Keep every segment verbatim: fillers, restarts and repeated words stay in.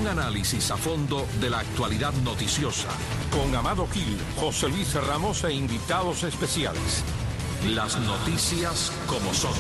análisis a fondo de la actualidad noticiosa. Con Amado Gil, José Luis Ramos e invitados especiales. Las noticias como son.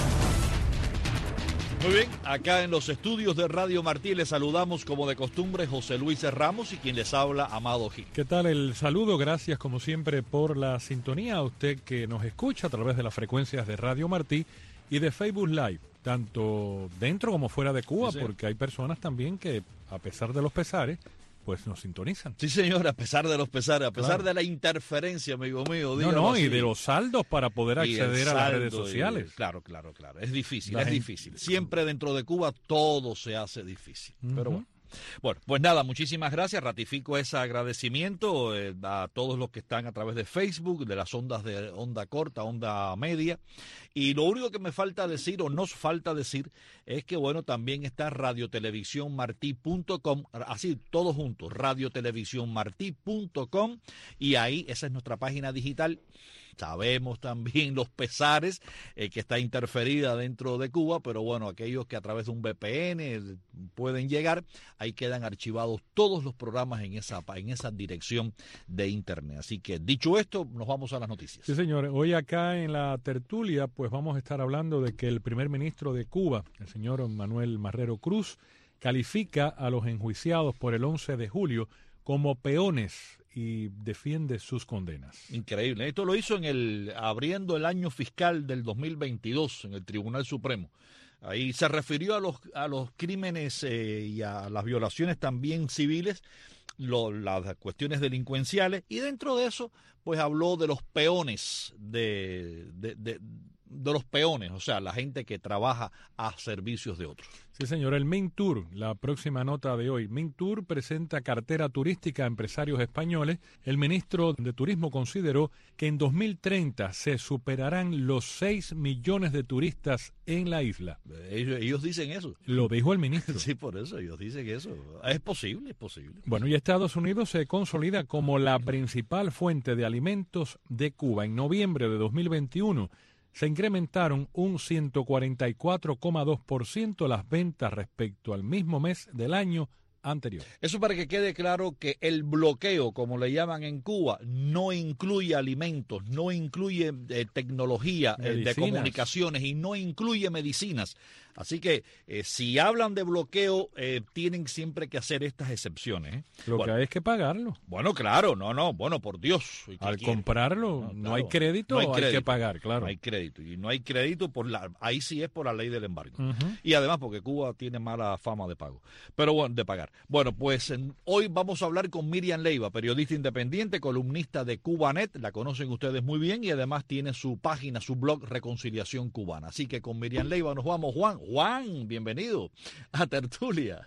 Muy bien, acá en los estudios de Radio Martí les saludamos como de costumbre José Luis Ramos y quien les habla, Amado Gil. ¿Qué tal el saludo? Gracias como siempre por la sintonía a usted que nos escucha a través de las frecuencias de Radio Martí y de Facebook Live, tanto dentro como fuera de Cuba, sí, porque hay personas también que a pesar de los pesares pues nos sintonizan. Sí, señor, a pesar de los pesares, a pesar claro. de la interferencia, amigo mío. No, no, así. Y de los saldos para poder acceder a las redes sociales. Y, claro, claro, claro. Es difícil, la es gente... difícil. Siempre dentro de Cuba todo se hace difícil. Uh-huh. Pero bueno. Bueno, pues nada, muchísimas gracias. Ratifico ese agradecimiento eh, a todos los que están a través de Facebook, de las ondas de onda corta, onda media. Y lo único que me falta decir, o nos falta decir, es que, bueno, también está radio televisión martí punto com, así, todos juntos, radio televisión martí punto com, y ahí, esa es nuestra página digital. Sabemos también los pesares eh, que está interferida dentro de Cuba, pero bueno, aquellos que a través de un V P N pueden llegar, ahí quedan archivados todos los programas en esa, en esa dirección de internet. Así que dicho esto, nos vamos a las noticias. Sí, señor. Hoy acá en la tertulia, pues vamos a estar hablando de que el primer ministro de Cuba, el señor Manuel Marrero Cruz, califica a los enjuiciados por el once de julio como peones y defiende sus condenas. Increíble. Esto lo hizo en el abriendo el año fiscal del dos mil veintidós en el Tribunal Supremo. Ahí se refirió a los a los crímenes eh, y a las violaciones también civiles, lo, las cuestiones delincuenciales, y dentro de eso pues habló de los peones de, de, de, de los peones, o sea, la gente que trabaja a servicios de otros. Sí, señor. El Mintur, la próxima nota de hoy. Mintur presenta cartera turística a empresarios españoles. El ministro de Turismo consideró que en dos mil treinta se superarán los seis millones de turistas en la isla. Ellos, ellos dicen eso. Lo dijo el ministro. Sí, por eso, ellos dicen eso. Es posible, es posible. Bueno, y Estados Unidos se consolida como la principal fuente de alimentos de Cuba. En noviembre de dos mil veintiuno, se incrementaron un ciento cuarenta y cuatro coma dos por ciento las ventas respecto al mismo mes del año anterior. Eso para que quede claro que el bloqueo, como le llaman en Cuba, no incluye alimentos, no incluye eh, tecnología eh, de comunicaciones y no incluye medicinas. Así que eh, si hablan de bloqueo, eh, tienen siempre que hacer estas excepciones. ¿eh? Lo bueno, que hay es que pagarlo. Bueno, claro, no, no, bueno, por Dios. Al quiere? comprarlo, no, claro, no hay crédito, no hay, crédito, hay que pagar, claro. No hay crédito, y no hay crédito, por la, ahí sí es por la ley del embargo. Uh-huh. Y además porque Cuba tiene mala fama de pago, pero bueno, de pagar. Bueno, pues en, hoy vamos a hablar con Miriam Leiva, periodista independiente, columnista de Cubanet, la conocen ustedes muy bien, y además tiene su página, su blog Reconciliación Cubana. Así que con Miriam Leiva nos vamos. Juan, Juan, bienvenido a Tertulia.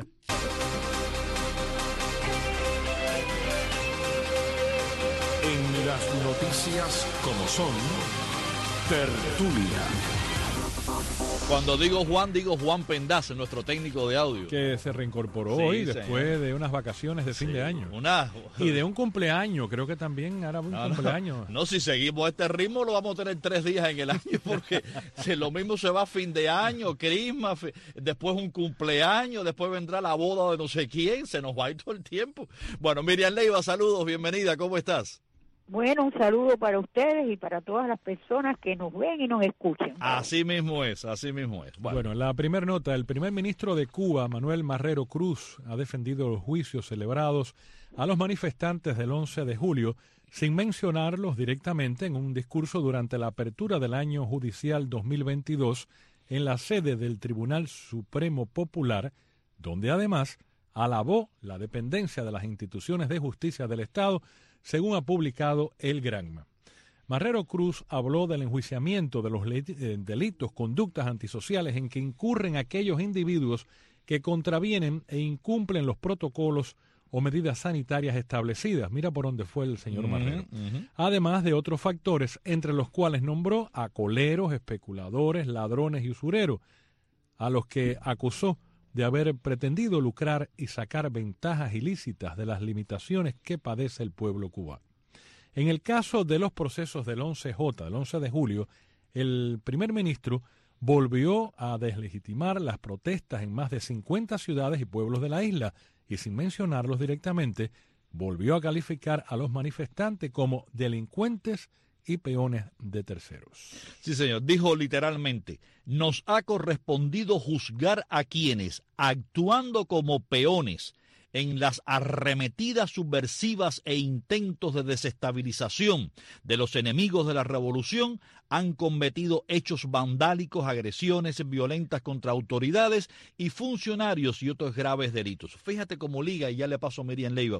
En las noticias como son, Tertulia. Cuando digo Juan, digo Juan Pendace, nuestro técnico de audio. Que se reincorporó sí, hoy después señor. de unas vacaciones de fin sí, de año. Una... Y de un cumpleaños, creo que también hará un no, cumpleaños. No, no, si seguimos este ritmo lo vamos a tener tres días en el año, porque si lo mismo se va a fin de año, Christmas, después un cumpleaños, después vendrá la boda de no sé quién, se nos va a ir todo el tiempo. Bueno, Miriam Leiva, saludos, bienvenida, ¿cómo estás? Bueno, un saludo para ustedes y para todas las personas que nos ven y nos escuchan. Así mismo es, así mismo es. Bueno, bueno la primera nota, el primer ministro de Cuba, Manuel Marrero Cruz, ha defendido los juicios celebrados a los manifestantes del once de julio, sin mencionarlos directamente en un discurso durante la apertura del año judicial dos mil veintidós en la sede del Tribunal Supremo Popular, donde además alabó la dependencia de las instituciones de justicia del Estado, según ha publicado el Granma. Marrero Cruz habló del enjuiciamiento de los delitos, conductas antisociales en que incurren aquellos individuos que contravienen e incumplen los protocolos o medidas sanitarias establecidas. Mira por dónde fue el señor uh-huh, Marrero. Uh-huh. Además de otros factores, entre los cuales nombró a coleros, especuladores, ladrones y usureros, a los que acusó de haber pretendido lucrar y sacar ventajas ilícitas de las limitaciones que padece el pueblo cubano. En el caso de los procesos del once J, del once de julio, el primer ministro volvió a deslegitimar las protestas en más de cincuenta ciudades y pueblos de la isla y, sin mencionarlos directamente, volvió a calificar a los manifestantes como delincuentes y peones de terceros. Sí, señor. Dijo literalmente, nos ha correspondido juzgar a quienes, actuando como peones en las arremetidas subversivas e intentos de desestabilización de los enemigos de la revolución, han cometido hechos vandálicos, agresiones violentas contra autoridades y funcionarios y otros graves delitos. Fíjate cómo liga, y ya le paso a Miriam Leiva,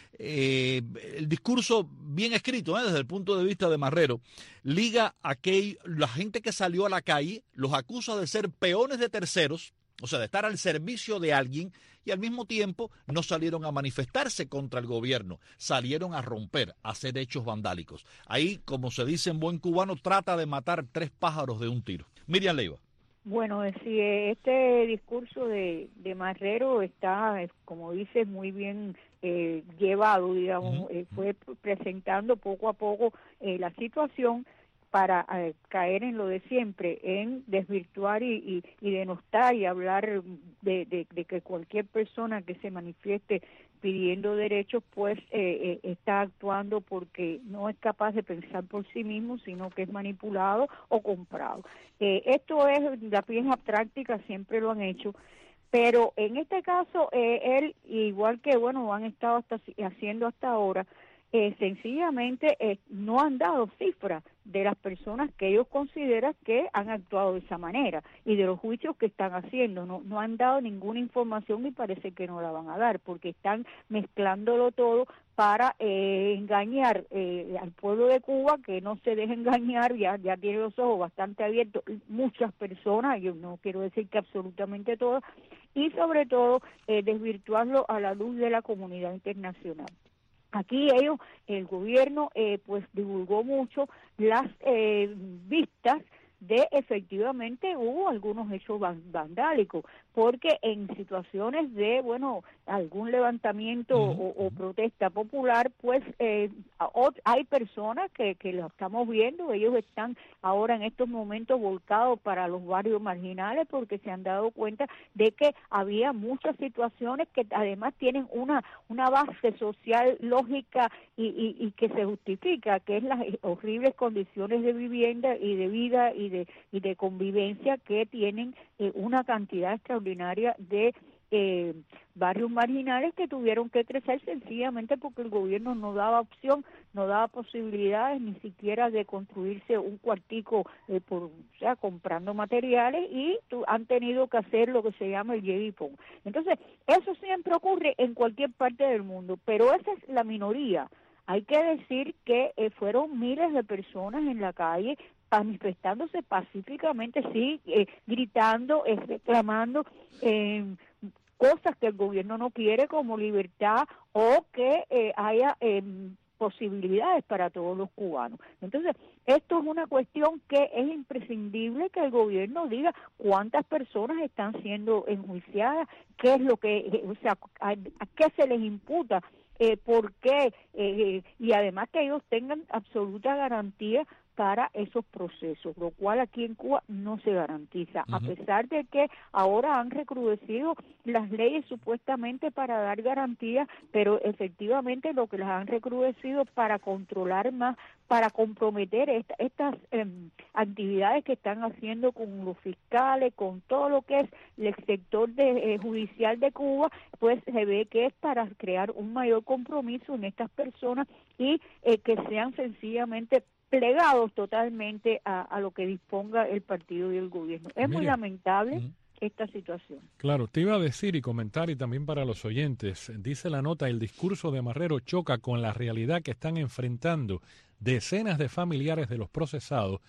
eh, el discurso bien escrito, ¿eh? Desde el punto de vista de Marrero, liga a que la gente que salió a la calle los acusa de ser peones de terceros, o sea, de estar al servicio de alguien, y al mismo tiempo no salieron a manifestarse contra el gobierno, salieron a romper, a hacer hechos vandálicos. Ahí, como se dice en buen cubano, trata de matar tres pájaros de un tiro. Miriam Leiva. Bueno, si este discurso de, de Marrero está, como dices, muy bien eh, llevado, digamos, uh-huh. eh, fue presentando poco a poco eh, la situación, para eh, caer en lo de siempre, en desvirtuar y, y, y denostar y hablar de, de, de que cualquier persona que se manifieste pidiendo derechos, pues eh, eh, está actuando porque no es capaz de pensar por sí mismo, sino que es manipulado o comprado. Eh, esto es la pieza práctica, siempre lo han hecho, pero en este caso, eh, él, igual que, bueno, han estado hasta, haciendo hasta ahora, Eh, sencillamente eh, no han dado cifras de las personas que ellos consideran que han actuado de esa manera y de los juicios que están haciendo. No, no han dado ninguna información y parece que no la van a dar porque están mezclándolo todo para eh, engañar eh, al pueblo de Cuba, que no se deje engañar, ya, ya tiene los ojos bastante abiertos, muchas personas, yo no quiero decir que absolutamente todas, y sobre todo eh, desvirtuarlo a la luz de la comunidad internacional. Aquí ellos, el gobierno, eh, pues divulgó mucho las eh, vistas de efectivamente hubo algunos hechos vandálicos, porque en situaciones de, bueno, algún levantamiento uh-huh. o, o protesta popular, pues eh, hay personas que, que lo estamos viendo, ellos están ahora en estos momentos volcados para los barrios marginales porque se han dado cuenta de que había muchas situaciones que además tienen una, una base social lógica y, y, y que se justifica, que es las horribles condiciones de vivienda y de vida y de y de convivencia que tienen eh, una cantidad extraordinaria de eh, barrios marginales que tuvieron que crecer sencillamente porque el gobierno no daba opción, no daba posibilidades ni siquiera de construirse un cuartico eh, por, o sea, comprando materiales y tu, han tenido que hacer lo que se llama el Yevipon. Entonces, eso siempre ocurre en cualquier parte del mundo, pero esa es la minoría. Hay que decir que eh, fueron miles de personas en la calle manifestándose pacíficamente, sí, eh, gritando, eh, reclamando eh, cosas que el gobierno no quiere, como libertad o que eh, haya eh, posibilidades para todos los cubanos. Entonces, esto es una cuestión que es imprescindible que el gobierno diga cuántas personas están siendo enjuiciadas, qué es lo que, eh, o sea, a, a qué se les imputa, eh, por qué, eh, y además que ellos tengan absoluta garantía para esos procesos, lo cual aquí en Cuba no se garantiza, uh-huh. a pesar de que ahora han recrudecido las leyes supuestamente para dar garantías, pero efectivamente lo que las han recrudecido para controlar más, para comprometer esta, estas eh, actividades que están haciendo con los fiscales, con todo lo que es el sector de, eh, judicial de Cuba, pues se ve que es para crear un mayor compromiso en estas personas y eh, que sean sencillamente plegados totalmente a, a lo que disponga el partido y el gobierno. Es Mira, muy lamentable uh-huh. esta situación. Claro, te iba a decir y comentar, y también para los oyentes, dice la nota, el discurso de Marrero choca con la realidad que están enfrentando decenas de familiares de los procesados.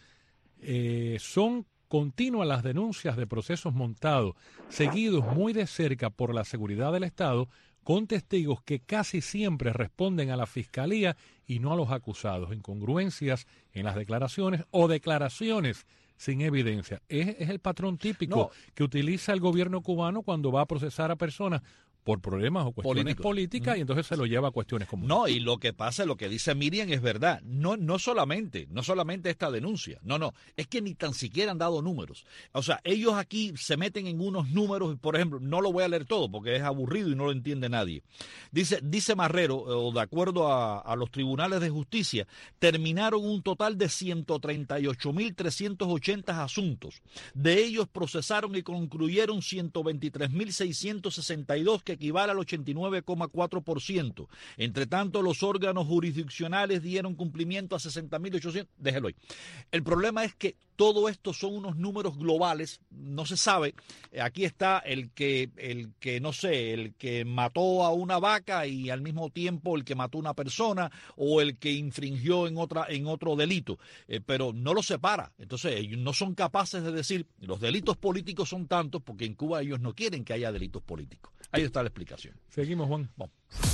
Eh, son continuas las denuncias de procesos montados, seguidos muy de cerca por la seguridad del Estado, con testigos que casi siempre responden a la fiscalía y no a los acusados, incongruencias en las declaraciones o declaraciones sin evidencia. Es, es el patrón típico no. que utiliza el gobierno cubano cuando va a procesar a personas por problemas o cuestiones Políticos. políticas, Mm. y entonces se lo lleva a cuestiones comunes. No, y lo que pasa, lo que dice Miriam es verdad. No, no solamente, no solamente esta denuncia. No, no, es que ni tan siquiera han dado números. O sea, ellos aquí se meten en unos números, por ejemplo, no lo voy a leer todo porque es aburrido y no lo entiende nadie. Dice, dice Marrero, o de acuerdo a, a los tribunales de justicia, terminaron un total de ciento treinta y ocho mil trescientos ochenta asuntos. De ellos procesaron y concluyeron ciento veintitrés mil seiscientos sesenta y dos, que equivale al ochenta y nueve coma cuatro por ciento. Entre tanto, los órganos jurisdiccionales dieron cumplimiento a sesenta mil ochocientos. Déjelo ahí. El problema es que todo esto son unos números globales, no se sabe. Aquí está el que, el que, no sé, el que mató a una vaca y al mismo tiempo el que mató a una persona, o el que infringió en otra, en otro delito, eh, pero no lo separa. Entonces, ellos no son capaces de decir, los delitos políticos son tantos, porque en Cuba ellos no quieren que haya delitos políticos. Ahí está la explicación. Seguimos, Juan. Bueno.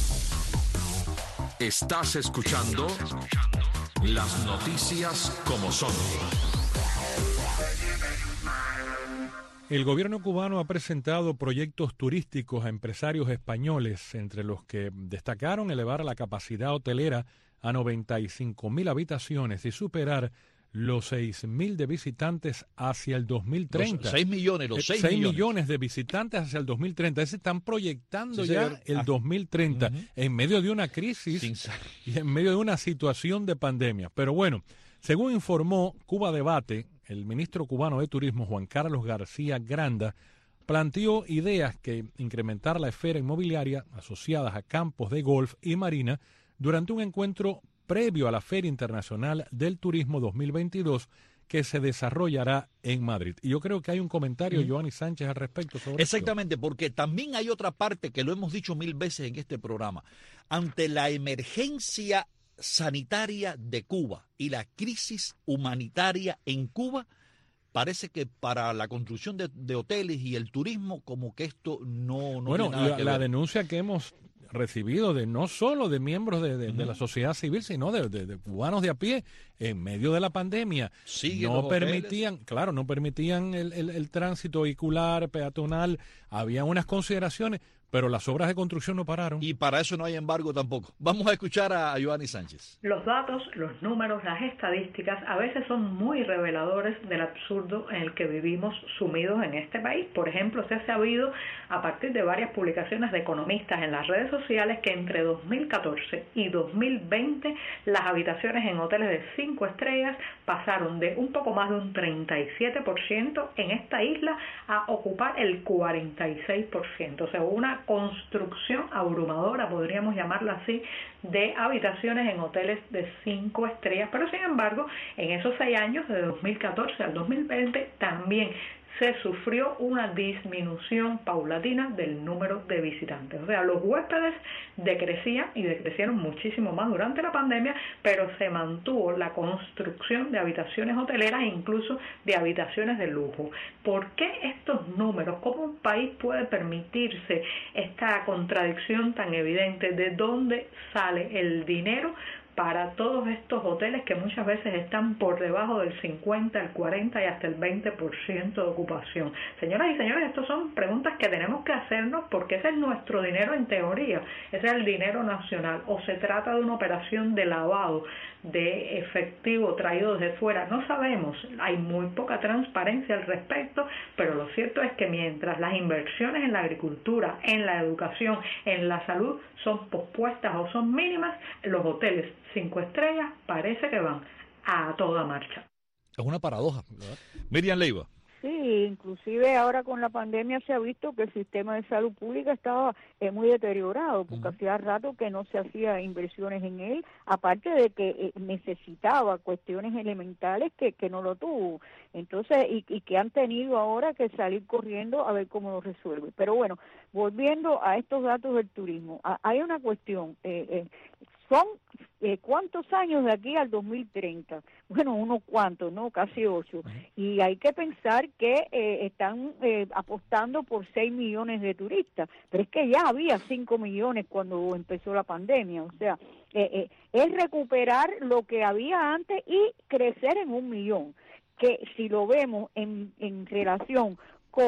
Estás escuchando las noticias como son. El gobierno cubano ha presentado proyectos turísticos a empresarios españoles, entre los que destacaron elevar la capacidad hotelera a noventa y cinco mil habitaciones y superar los seis mil de visitantes hacia el dos mil treinta. Los seis millones, los seis millones. millones de visitantes hacia el dos mil treinta. Se están proyectando Sí, ya señor. el Ah. dos mil treinta, Uh-huh. en medio de una crisis Sin sa- y en medio de una situación de pandemia. Pero bueno, según informó Cuba Debate, el ministro cubano de Turismo, Juan Carlos García Granda, planteó ideas que incrementar la esfera inmobiliaria asociadas a campos de golf y marina durante un encuentro previo a la Feria Internacional del Turismo dos mil veintidós, que se desarrollará en Madrid. Y yo creo que hay un comentario, Mm. Giovanni Sánchez, al respecto sobre Exactamente, porque también hay otra parte que lo hemos dicho mil veces en este programa. Ante la emergencia sanitaria de Cuba y la crisis humanitaria en Cuba, parece que para la construcción de, de hoteles y el turismo, como que esto no, no Bueno, tiene nada la, que la ver. denuncia que hemos recibido de no solo de miembros de, de, Ujú. de la sociedad civil, sino de, de, de cubanos de a pie, en medio de la pandemia, Siguen no los hoteles. permitían, claro, no permitían el, el, el tránsito vehicular, peatonal, había unas consideraciones, pero las obras de construcción no pararon. Y para eso no hay embargo tampoco. Vamos a escuchar a Giovanni Sánchez. Los datos, los números, las estadísticas a veces son muy reveladores del absurdo en el que vivimos sumidos en este país. Por ejemplo, se ha sabido a partir de varias publicaciones de economistas en las redes sociales que entre dos mil catorce y dos mil veinte las habitaciones en hoteles de cinco estrellas pasaron de un poco más de un treinta y siete por ciento en esta isla a ocupar el cuarenta y seis por ciento. O sea, una construcción abrumadora, podríamos llamarla así, de habitaciones en hoteles de cinco estrellas. Pero sin embargo, en esos seis años, de dos mil catorce al dos mil veinte, también se sufrió una disminución paulatina del número de visitantes. O sea, los huéspedes decrecían y decrecieron muchísimo más durante la pandemia, pero se mantuvo la construcción de habitaciones hoteleras e incluso de habitaciones de lujo. ¿Por qué estos números? ¿Cómo un país puede permitirse esta contradicción tan evidente? ¿De dónde sale el dinero para todos estos hoteles que muchas veces están por debajo del cincuenta, el cuarenta y hasta el veinte por ciento de ocupación? Señoras y señores, estas son preguntas que tenemos que hacernos, porque ese es nuestro dinero en teoría, ese es el dinero nacional, o se trata de una operación de lavado de efectivo traído desde fuera. No sabemos, hay muy poca transparencia al respecto, pero lo cierto es que mientras las inversiones en la agricultura, en la educación, en la salud son pospuestas o son mínimas, los hoteles cinco estrellas parece que van a toda marcha. Es una paradoja, ¿verdad? Miriam Leiva. Sí, inclusive ahora con la pandemia se ha visto que el sistema de salud pública estaba eh, muy deteriorado, porque uh-huh. hacía rato que no se hacía inversiones en él, aparte de que eh, necesitaba cuestiones elementales que, que no lo tuvo. Entonces, y, y que han tenido ahora que salir corriendo a ver cómo lo resuelve. Pero bueno, volviendo a estos datos del turismo, a, hay una cuestión, eh, eh, son eh, ¿cuántos años de aquí al dos mil treinta? Bueno, unos cuantos, ¿no? Casi ocho. Uh-huh. Y hay que pensar que eh, están eh, apostando por seis millones de turistas, pero es que ya había cinco millones cuando empezó la pandemia. O sea, eh, eh, es recuperar lo que había antes y crecer en un millón, que si lo vemos en, en relación con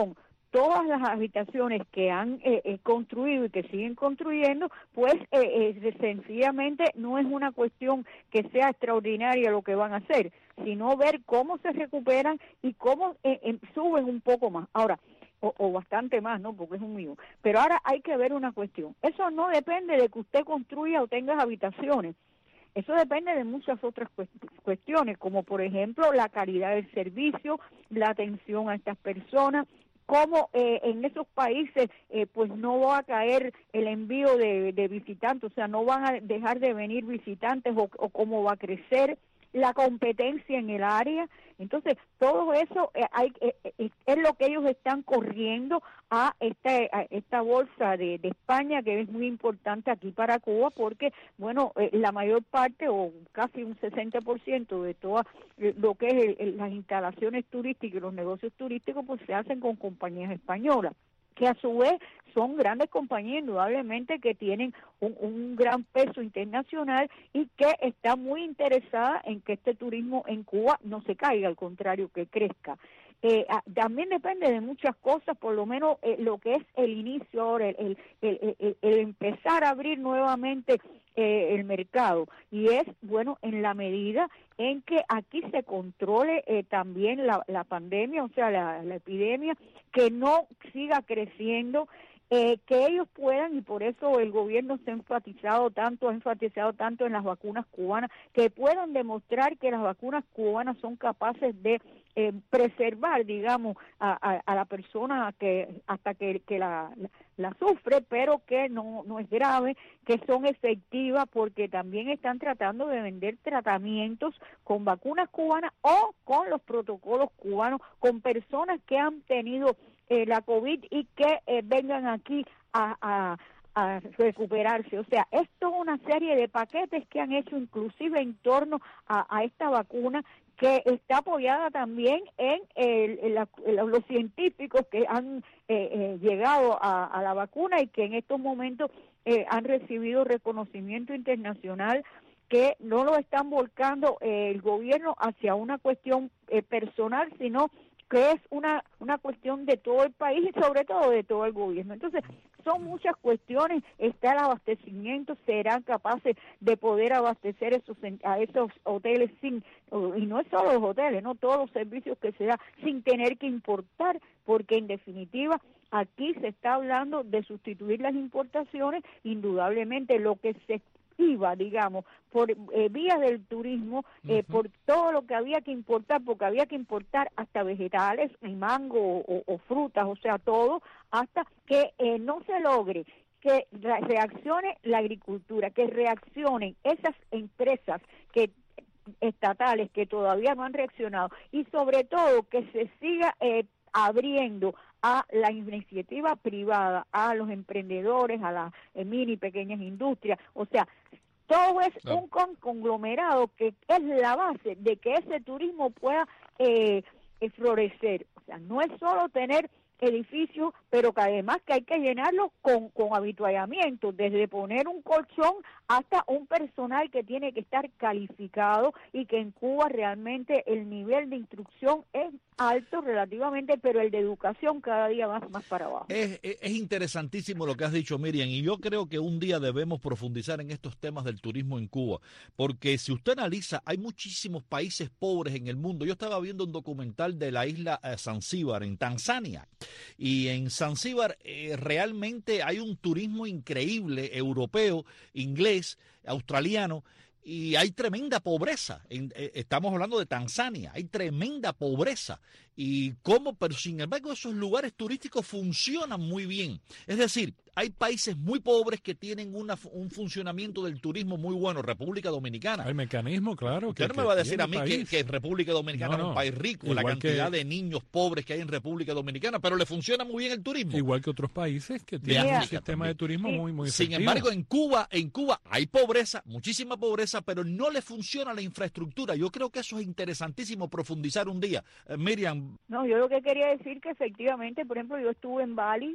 todas las habitaciones que han eh, eh, construido y que siguen construyendo, pues eh, eh, sencillamente no es una cuestión que sea extraordinaria lo que van a hacer, sino ver cómo se recuperan y cómo eh, eh, suben un poco más. Ahora, o, o bastante más, ¿no? Porque es un mío. Pero ahora hay que ver una cuestión. Eso no depende de que usted construya o tenga habitaciones. Eso depende de muchas otras cuestiones, como por ejemplo la calidad del servicio, la atención a estas personas, cómo eh, en esos países eh, pues no va a caer el envío de, de visitantes, o sea, no van a dejar de venir visitantes o, o cómo va a crecer la competencia en el área. Entonces, todo eso eh, hay, eh, eh, es lo que ellos están corriendo a esta, a esta bolsa de, de España, que es muy importante aquí para Cuba, porque, bueno, eh, la mayor parte, o casi un sesenta por ciento de todas eh, lo que es el, el, las instalaciones turísticas y los negocios turísticos, pues se hacen con compañías españolas, que a su vez son grandes compañías indudablemente que tienen un, un gran peso internacional y que están muy interesadas en que este turismo en Cuba no se caiga, al contrario, que crezca. Eh, también depende de muchas cosas, por lo menos eh, lo que es el inicio ahora, el, el, el, el, el empezar a abrir nuevamente eh, el mercado, y es, bueno, en la medida en que aquí se controle eh, también la, la pandemia, o sea, la, la epidemia, que no siga creciendo, eh, que ellos puedan, y por eso el gobierno se ha enfatizado tanto, ha enfatizado tanto en las vacunas cubanas, que puedan demostrar que las vacunas cubanas son capaces de eh, preservar, digamos, a, a, a la persona que hasta que, que la, la, la sufre, pero que no, no es grave, que son efectivas, porque también están tratando de vender tratamientos con vacunas cubanas o con los protocolos cubanos, con personas que han tenido eh, la COVID y que eh, vengan aquí a, a a recuperarse. O sea, esto es una serie de paquetes que han hecho inclusive en torno a, a esta vacuna, que está apoyada también en, el, en, la, en los científicos que han eh, eh, llegado a, a la vacuna y que en estos momentos eh, han recibido reconocimiento internacional, que no lo están volcando eh, el gobierno hacia una cuestión eh, personal, sino que es una, una cuestión de todo el país y sobre todo de todo el gobierno. Entonces, son muchas cuestiones. Está el abastecimiento, serán capaces de poder abastecer esos, a esos hoteles sin, y no es solo los hoteles, no todos los servicios que se da, sin tener que importar, porque en definitiva aquí se está hablando de sustituir las importaciones. Indudablemente lo que se iba, digamos, por eh, vía del turismo, eh, uh-huh. por todo lo que había que importar, porque había que importar hasta vegetales, y mango o, o frutas, o sea, todo, hasta que eh, no se logre que reaccione la agricultura, que reaccionen esas empresas que estatales que todavía no han reaccionado, y sobre todo que se siga eh, abriendo a la iniciativa privada, a los emprendedores, a las eh, mini y pequeñas industrias. O sea, todo es no. un con conglomerado que es la base de que ese turismo pueda eh, eh, florecer. O sea, no es solo tener edificios, pero que además que hay que llenarlos con, con habituallamiento, desde poner un colchón hasta un personal que tiene que estar calificado, y que en Cuba realmente el nivel de instrucción es alto relativamente, pero el de educación cada día va más, más para abajo. Es, es, es interesantísimo lo que has dicho, Miriam, y yo creo que un día debemos profundizar en estos temas del turismo en Cuba, porque si usted analiza, hay muchísimos países pobres en el mundo. Yo estaba viendo un documental de la isla eh, Zanzíbar, en Tanzania, y en Zanzíbar eh, realmente hay un turismo increíble, europeo, inglés, australiano, y hay tremenda pobreza. En, eh, estamos hablando de Tanzania, hay tremenda pobreza. Y cómo, pero sin embargo esos lugares turísticos funcionan muy bien. Es decir, hay países muy pobres que tienen una, un funcionamiento del turismo muy bueno. República Dominicana. Hay mecanismo, claro. Usted no me va a decir a mí que, que República Dominicana no, no. es un país rico, igual la cantidad que, de niños pobres que hay en República Dominicana, pero le funciona muy bien el turismo. Igual que otros países que tienen un sistema también de turismo sí. muy, muy efectivo. Sin embargo, en Cuba, en Cuba hay pobreza, muchísima pobreza, pero no le funciona la infraestructura. Yo creo que eso es interesantísimo profundizar un día. Eh, Miriam. No, yo lo que quería decir que efectivamente, por ejemplo, yo estuve en Bali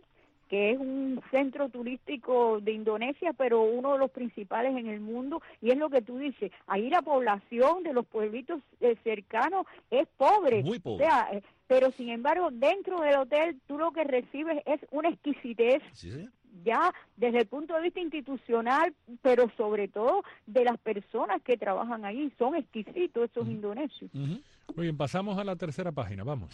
que es un centro turístico de Indonesia, pero uno de los principales en el mundo, y es lo que tú dices, ahí la población de los pueblitos eh, cercanos es pobre, muy pobre. O sea, eh, pero sin embargo, dentro del hotel tú lo que recibes es una exquisitez, sí, sí. ya desde el punto de vista institucional, pero sobre todo de las personas que trabajan allí, son exquisitos esos uh-huh. indonesios. Uh-huh. Muy bien, pasamos a la tercera página, vamos.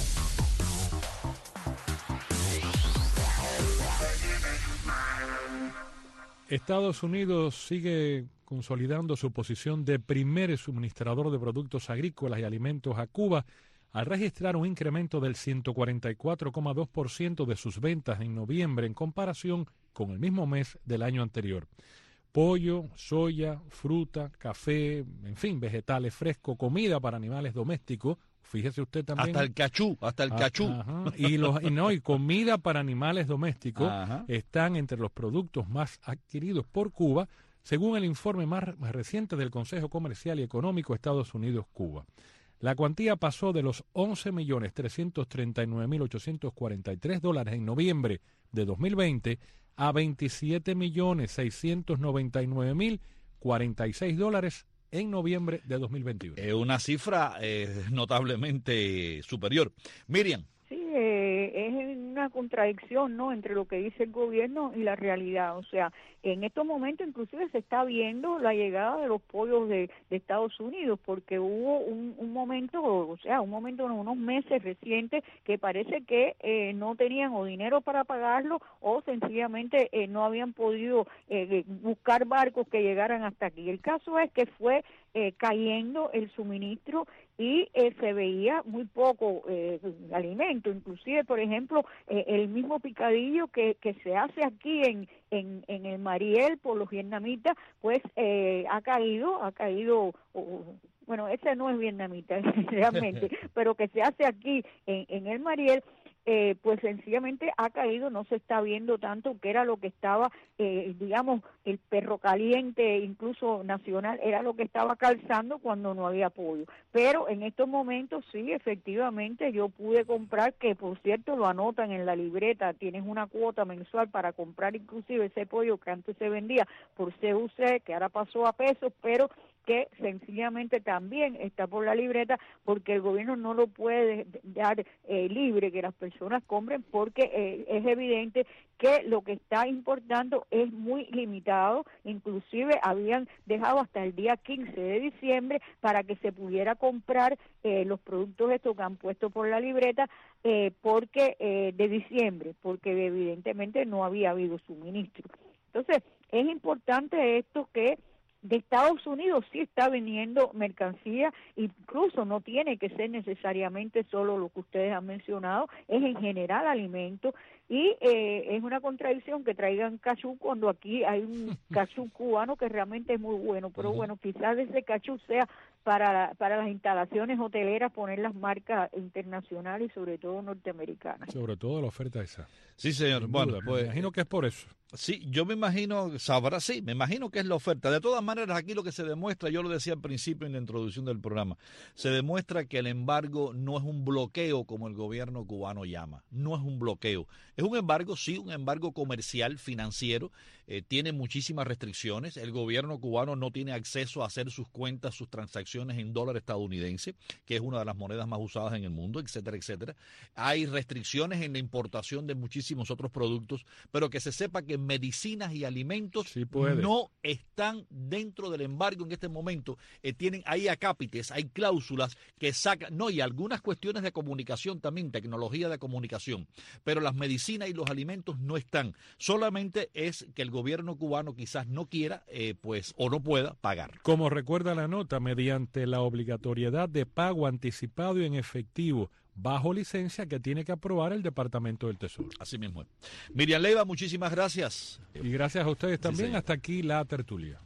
Estados Unidos sigue consolidando su posición de primer suministrador de productos agrícolas y alimentos a Cuba al registrar un incremento del ciento cuarenta y cuatro coma dos por ciento de sus ventas en noviembre en comparación con el mismo mes del año anterior. Pollo, soya, fruta, café, en fin, vegetales frescos, comida para animales domésticos. Fíjese usted también. Hasta el cachú, hasta el ah, cachú. Ajá. Y, los, y, no, y comida para animales domésticos ajá. están entre los productos más adquiridos por Cuba, según el informe más, más reciente del Consejo Comercial y Económico Estados Unidos-Cuba. La cuantía pasó de los once millones trescientos treinta y nueve mil ochocientos cuarenta y tres dólares en noviembre de dos mil veinte a veintisiete millones seiscientos noventa y nueve mil cuarenta y seis dólares en noviembre de dos mil veintiuno. Es una cifra eh, notablemente superior. Miriam. Sí, eh, es una contradicción, ¿no?, entre lo que dice el gobierno y la realidad. O sea, en estos momentos inclusive se está viendo la llegada de los pollos de, de Estados Unidos, porque hubo un, un momento, o sea, un momento en unos meses recientes que parece que eh, no tenían o dinero para pagarlo o sencillamente eh, no habían podido eh, buscar barcos que llegaran hasta aquí. El caso es que fue eh, cayendo el suministro y eh, se veía muy poco eh, alimento, inclusive, por ejemplo, eh, el mismo picadillo que, que se hace aquí en, en, en el Mariel por los vietnamitas, pues eh, ha caído, ha caído, oh, bueno, ese no es vietnamita realmente, pero que se hace aquí en, en el Mariel, Eh, pues sencillamente ha caído, no se está viendo tanto, que era lo que estaba, eh, digamos, el perro caliente, incluso nacional, era lo que estaba calzando cuando no había pollo. Pero en estos momentos sí, efectivamente, yo pude comprar, que por cierto lo anotan en la libreta, tienes una cuota mensual para comprar inclusive ese pollo que antes se vendía por C U C, que ahora pasó a pesos, pero que sencillamente también está por la libreta, porque el gobierno no lo puede dar eh, libre que las personas compren, porque eh, es evidente que lo que está importando es muy limitado, inclusive habían dejado hasta el día quince de diciembre para que se pudiera comprar eh, los productos estos que han puesto por la libreta, eh, porque eh, de diciembre, porque evidentemente no había habido suministro. Entonces, es importante esto que de Estados Unidos sí está viniendo mercancía, incluso no tiene que ser necesariamente solo lo que ustedes han mencionado, es en general alimentos, y eh, es una contradicción que traigan cachú cuando aquí hay un cachú cubano que realmente es muy bueno, pero bueno, quizás ese cachú sea para, para las instalaciones hoteleras, poner las marcas internacionales y sobre todo norteamericanas. Sobre todo la oferta esa. Sí, señor. Sin bueno, duda, pues me imagino que es por eso. Sí, yo me imagino, sabrá, sí, me imagino que es la oferta. De todas maneras, aquí lo que se demuestra, yo lo decía al principio en la introducción del programa, se demuestra que el embargo no es un bloqueo como el gobierno cubano llama, no es un bloqueo. Es un embargo, sí, un embargo comercial, financiero, eh, tiene muchísimas restricciones. El gobierno cubano no tiene acceso a hacer sus cuentas, sus transacciones en dólar estadounidense, que es una de las monedas más usadas en el mundo, etcétera, etcétera. Hay restricciones en la importación de muchísimos otros productos, pero que se sepa que medicinas y alimentos sí no están dentro del embargo en este momento. Eh, tienen ahí acápites, hay cláusulas que sacan, no, y algunas cuestiones de comunicación también, tecnología de comunicación, pero las medicinas y los alimentos no están. Solamente es que el gobierno cubano quizás no quiera, eh, pues, o no pueda pagar. Como recuerda la nota, mediante la obligatoriedad de pago anticipado y en efectivo, bajo licencia que tiene que aprobar el Departamento del Tesoro. Así mismo es. Miriam Leiva, muchísimas gracias. Y gracias a ustedes también. Sí, hasta aquí la tertulia.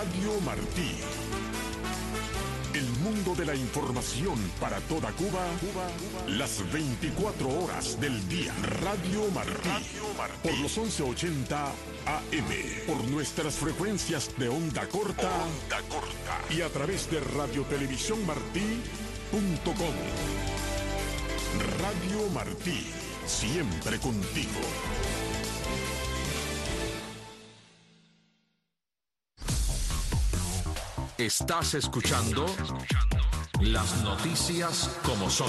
Radio Martí. El mundo de la información para toda Cuba, Cuba, Cuba, las veinticuatro horas del día. Radio Martí. Radio Martí. Por los once ochenta A M. Por nuestras frecuencias de onda corta. Onda corta. Y a través de radio televisión martí punto com. Radio Martí. Siempre contigo. Estás escuchando las noticias como son.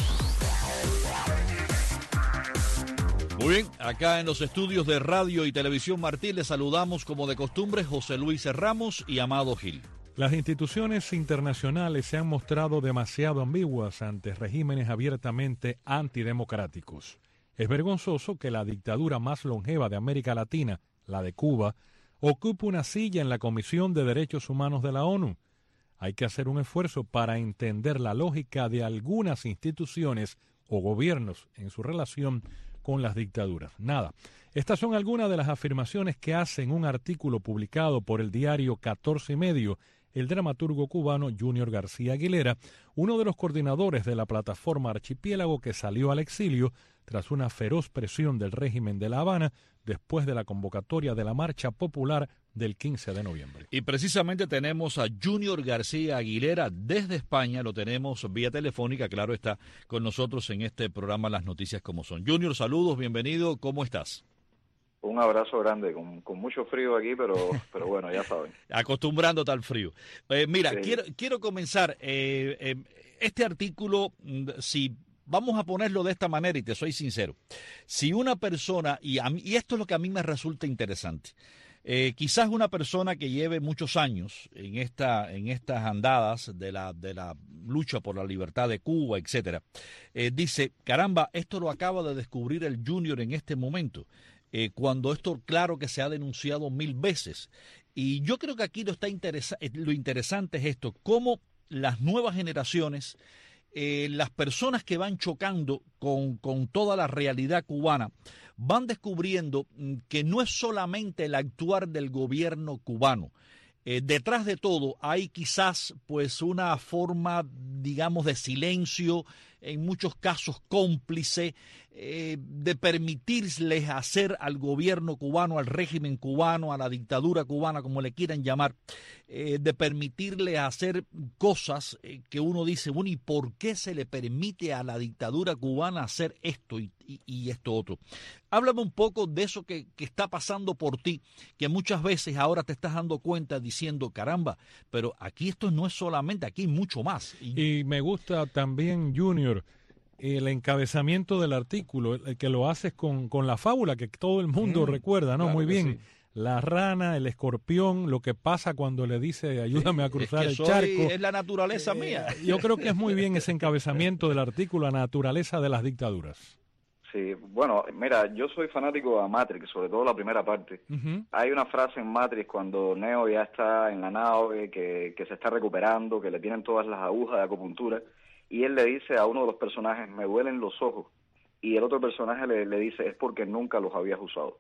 Muy bien, acá en los estudios de Radio y Televisión Martí les saludamos como de costumbre José Luis Ramos y Amado Gil. Las instituciones internacionales se han mostrado demasiado ambiguas ante regímenes abiertamente antidemocráticos. Es vergonzoso que la dictadura más longeva de América Latina, la de Cuba, ocupe una silla en la Comisión de Derechos Humanos de la ONU. Hay que hacer un esfuerzo para entender la lógica de algunas instituciones o gobiernos en su relación con las dictaduras. Nada. Estas son algunas de las afirmaciones que hace en un artículo publicado por el diario catorce y medio el dramaturgo cubano Junior García Aguilera, uno de los coordinadores de la plataforma Archipiélago que salió al exilio tras una feroz presión del régimen de La Habana después de la convocatoria de la Marcha Popular del quince de noviembre. Y precisamente tenemos a Junior García Aguilera desde España, lo tenemos vía telefónica, claro está, con nosotros en este programa Las Noticias Como Son. Junior, saludos, bienvenido, ¿cómo estás? Un abrazo grande, con, con mucho frío aquí, pero pero bueno, ya saben. Acostumbrándote al frío. Eh, mira, sí. quiero quiero comenzar, eh, eh, este artículo, si vamos a ponerlo de esta manera, y te soy sincero, si una persona, y, a mí, y esto es lo que a mí me resulta interesante, eh, quizás una persona que lleve muchos años en esta en estas andadas de la de la lucha por la libertad de Cuba, etcétera, eh, dice, caramba, esto lo acaba de descubrir el Junior en este momento. Eh, cuando esto, claro que se ha denunciado mil veces. Y yo creo que aquí lo, está interesa lo interesante es esto, cómo las nuevas generaciones, eh, las personas que van chocando con, con toda la realidad cubana, van descubriendo que no es solamente el actuar del gobierno cubano. Eh, detrás de todo hay quizás pues una forma, digamos, de silencio, en muchos casos cómplice, eh, de permitirles hacer al gobierno cubano, al régimen cubano, a la dictadura cubana, como le quieran llamar, eh, de permitirles hacer cosas eh, que uno dice, bueno, ¿y por qué se le permite a la dictadura cubana hacer esto y, y, y esto otro? Háblame un poco de eso que, que está pasando por ti, que muchas veces ahora te estás dando cuenta diciendo, caramba, pero aquí esto no es solamente, aquí hay mucho más. Y, y me gusta también, Junior, el encabezamiento del artículo, el que lo haces con, con la fábula que todo el mundo mm, recuerda, ¿no? Claro. Muy bien. Sí. La rana, el escorpión, lo que pasa cuando le dice ayúdame a cruzar es que el soy, charco. Es la naturaleza eh, mía. Yo creo que es muy bien ese encabezamiento del artículo, la naturaleza de las dictaduras. Sí, bueno, mira, yo soy fanático de Matrix, sobre todo la primera parte. Uh-huh. Hay una frase en Matrix cuando Neo ya está en la nave, que, que se está recuperando, que le tienen todas las agujas de acupuntura, y él le dice a uno de los personajes, me duelen los ojos, y el otro personaje le, le dice, es porque nunca los habías usado.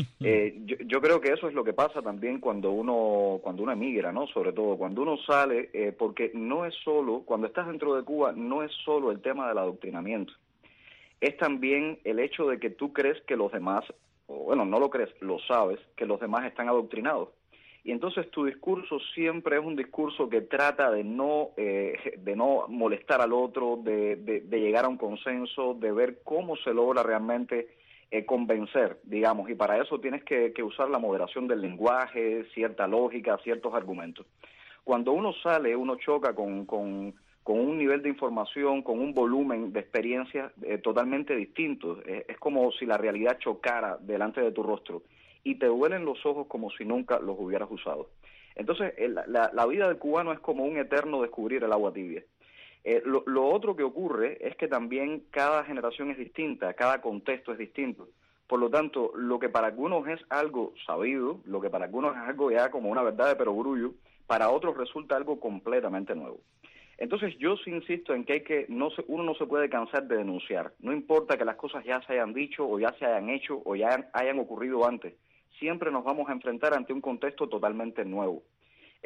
eh, yo, yo creo que eso es lo que pasa también cuando uno cuando uno emigra, ¿no? Sobre todo cuando uno sale, eh, porque no es solo, cuando estás dentro de Cuba, no es solo el tema del adoctrinamiento. Es también el hecho de que tú crees que los demás, o bueno, no lo crees, lo sabes, que los demás están adoctrinados. Y entonces tu discurso siempre es un discurso que trata de no eh, de no molestar al otro, de, de, de llegar a un consenso, de ver cómo se logra realmente eh, convencer, digamos. Y para eso tienes que, que usar la moderación del lenguaje, cierta lógica, ciertos argumentos. Cuando uno sale, uno choca con... con con un nivel de información, con un volumen de experiencias eh, totalmente distinto. Eh, es como si la realidad chocara delante de tu rostro y te duelen los ojos como si nunca los hubieras usado. Entonces, el, la, la vida del cubano es como un eterno descubrir el agua tibia. Eh, lo, lo otro que ocurre es que también cada generación es distinta, cada contexto es distinto. Por lo tanto, lo que para algunos es algo sabido, lo que para algunos es algo ya como una verdad de perogrullo, para otros resulta algo completamente nuevo. Entonces yo sí insisto en que hay que no se, uno no se puede cansar de denunciar. No importa que las cosas ya se hayan dicho o ya se hayan hecho o ya hayan, hayan ocurrido antes. Siempre nos vamos a enfrentar ante un contexto totalmente nuevo.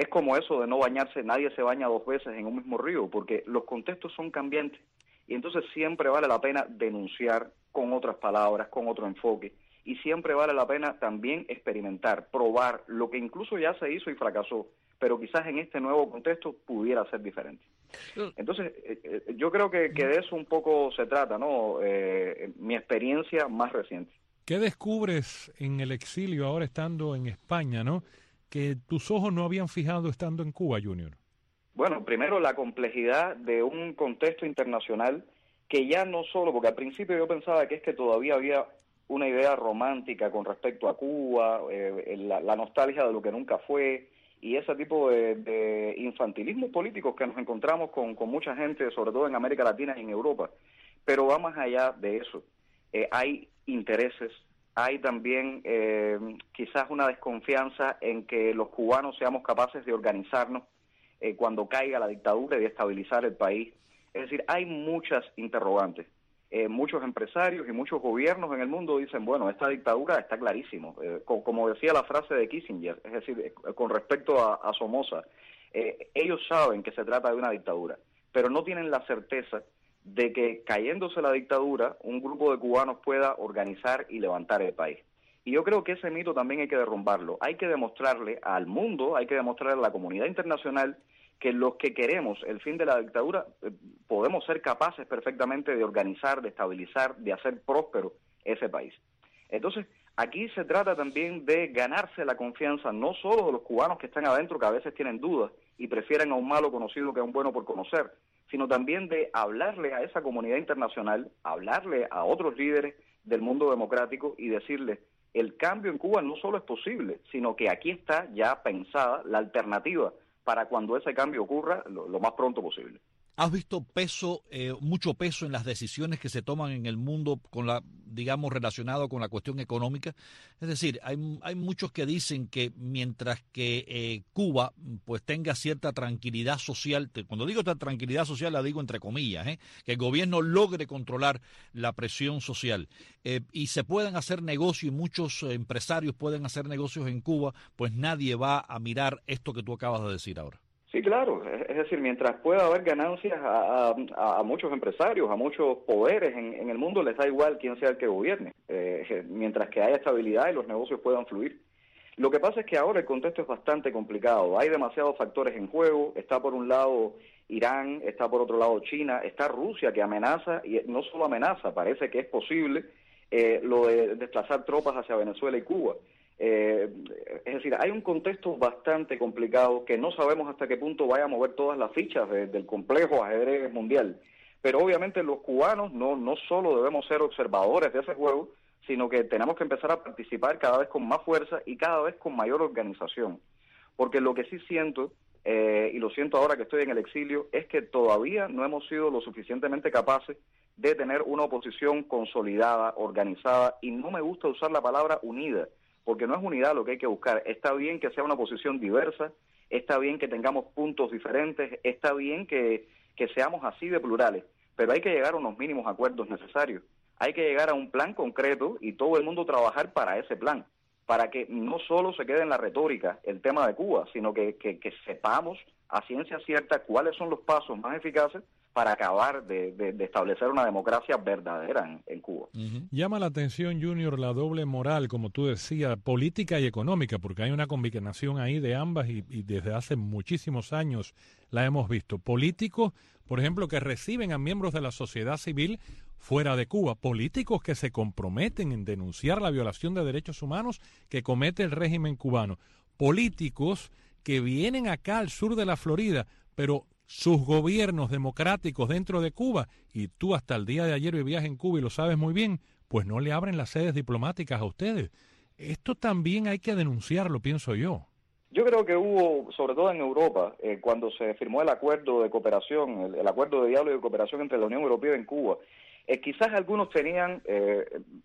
es como eso de no bañarse, nadie se baña dos veces en un mismo río, porque los contextos son cambiantes y entonces siempre vale la pena denunciar con otras palabras, con otro enfoque, y siempre vale la pena también experimentar, probar lo que incluso ya se hizo y fracasó, pero quizás en este nuevo contexto pudiera ser diferente. Entonces, eh, yo creo que, que de eso un poco se trata, ¿no? Eh, mi experiencia más reciente. ¿Qué descubres en el exilio ahora estando en España, no? Que tus ojos no habían fijado estando en Cuba, Junior. Bueno, primero la complejidad de un contexto internacional que ya no solo, porque al principio yo pensaba que es que todavía había una idea romántica con respecto a Cuba, eh, la, la nostalgia de lo que nunca fue, y ese tipo de, de infantilismos políticos que nos encontramos con, con mucha gente, sobre todo en América Latina y en Europa. Pero va más allá de eso. Eh, hay intereses, hay también eh, quizás una desconfianza en que los cubanos seamos capaces de organizarnos eh, cuando caiga la dictadura y de estabilizar el país. Es decir, hay muchas interrogantes. Eh, muchos empresarios y muchos gobiernos en el mundo dicen, bueno, esta dictadura está clarísimo, eh, co como decía la frase de Kissinger, es decir, eh, con respecto a, a Somoza, eh, ellos saben que se trata de una dictadura, pero no tienen la certeza de que cayéndose la dictadura, un grupo de cubanos pueda organizar y levantar el país. Y yo creo que ese mito también hay que derrumbarlo, hay que demostrarle al mundo, hay que demostrarle a la comunidad internacional que los que queremos el fin de la dictadura eh, podemos ser capaces perfectamente de organizar, de estabilizar, de hacer próspero ese país. Entonces, aquí se trata también de ganarse la confianza no solo de los cubanos que están adentro, que a veces tienen dudas y prefieren a un malo conocido que a un bueno por conocer, sino también de hablarle a esa comunidad internacional, hablarle a otros líderes del mundo democrático y decirles, el cambio en Cuba no solo es posible, sino que aquí está ya pensada la alternativa para cuando ese cambio ocurra lo, lo más pronto posible. ¿Has visto peso, eh, mucho peso en las decisiones que se toman en el mundo con la, digamos, relacionado con la cuestión económica? Es decir, hay, hay muchos que dicen que mientras que eh, Cuba pues tenga cierta tranquilidad social, cuando digo esta tranquilidad social la digo entre comillas, ¿eh? que el gobierno logre controlar la presión social eh, y se puedan hacer negocios y muchos empresarios pueden hacer negocios en Cuba, pues nadie va a mirar esto que tú acabas de decir ahora. Sí, claro. Es decir, mientras pueda haber ganancias a, a, a muchos empresarios, a muchos poderes en, en el mundo, les da igual quién sea el que gobierne, eh, mientras que haya estabilidad y los negocios puedan fluir. Lo que pasa es que ahora el contexto es bastante complicado. Hay demasiados factores en juego. Está por un lado Irán, está por otro lado China, está Rusia que amenaza, y no solo amenaza, parece que es posible eh, lo de desplazar tropas hacia Venezuela y Cuba. Eh, es decir, hay un contexto bastante complicado que no sabemos hasta qué punto vaya a mover todas las fichas de, del complejo ajedrez mundial. Pero obviamente los cubanos no, no solo debemos ser observadores de ese juego, sino que tenemos que empezar a participar cada vez con más fuerza y cada vez con mayor organización. Porque lo que sí siento, eh, y lo siento ahora que estoy en el exilio, es que todavía no hemos sido lo suficientemente capaces de tener una oposición consolidada, organizada, y no me gusta usar la palabra unida, porque no es unidad lo que hay que buscar. Está bien que sea una oposición diversa, está bien que tengamos puntos diferentes, está bien que, que seamos así de plurales, pero hay que llegar a unos mínimos acuerdos necesarios. Hay que llegar a un plan concreto y todo el mundo trabajar para ese plan, para que no solo se quede en la retórica el tema de Cuba, sino que, que, que sepamos a ciencia cierta cuáles son los pasos más eficaces para acabar de, de, de establecer una democracia verdadera en, en Cuba. Uh-huh. Llama la atención, Junior, la doble moral, como tú decías, política y económica, porque hay una combinación ahí de ambas y, y desde hace muchísimos años la hemos visto. Políticos, por ejemplo, que reciben a miembros de la sociedad civil fuera de Cuba, políticos que se comprometen en denunciar la violación de derechos humanos que comete el régimen cubano, políticos que vienen acá al sur de la Florida, pero sus gobiernos democráticos dentro de Cuba, y tú hasta el día de ayer vivías en Cuba y lo sabes muy bien, pues no le abren las sedes diplomáticas a ustedes. Esto también hay que denunciarlo, pienso yo. Yo creo que hubo, sobre todo en Europa, eh, cuando se firmó el acuerdo de cooperación, el, el acuerdo de diálogo y de cooperación entre la Unión Europea y Cuba, eh, quizás algunos tenían eh,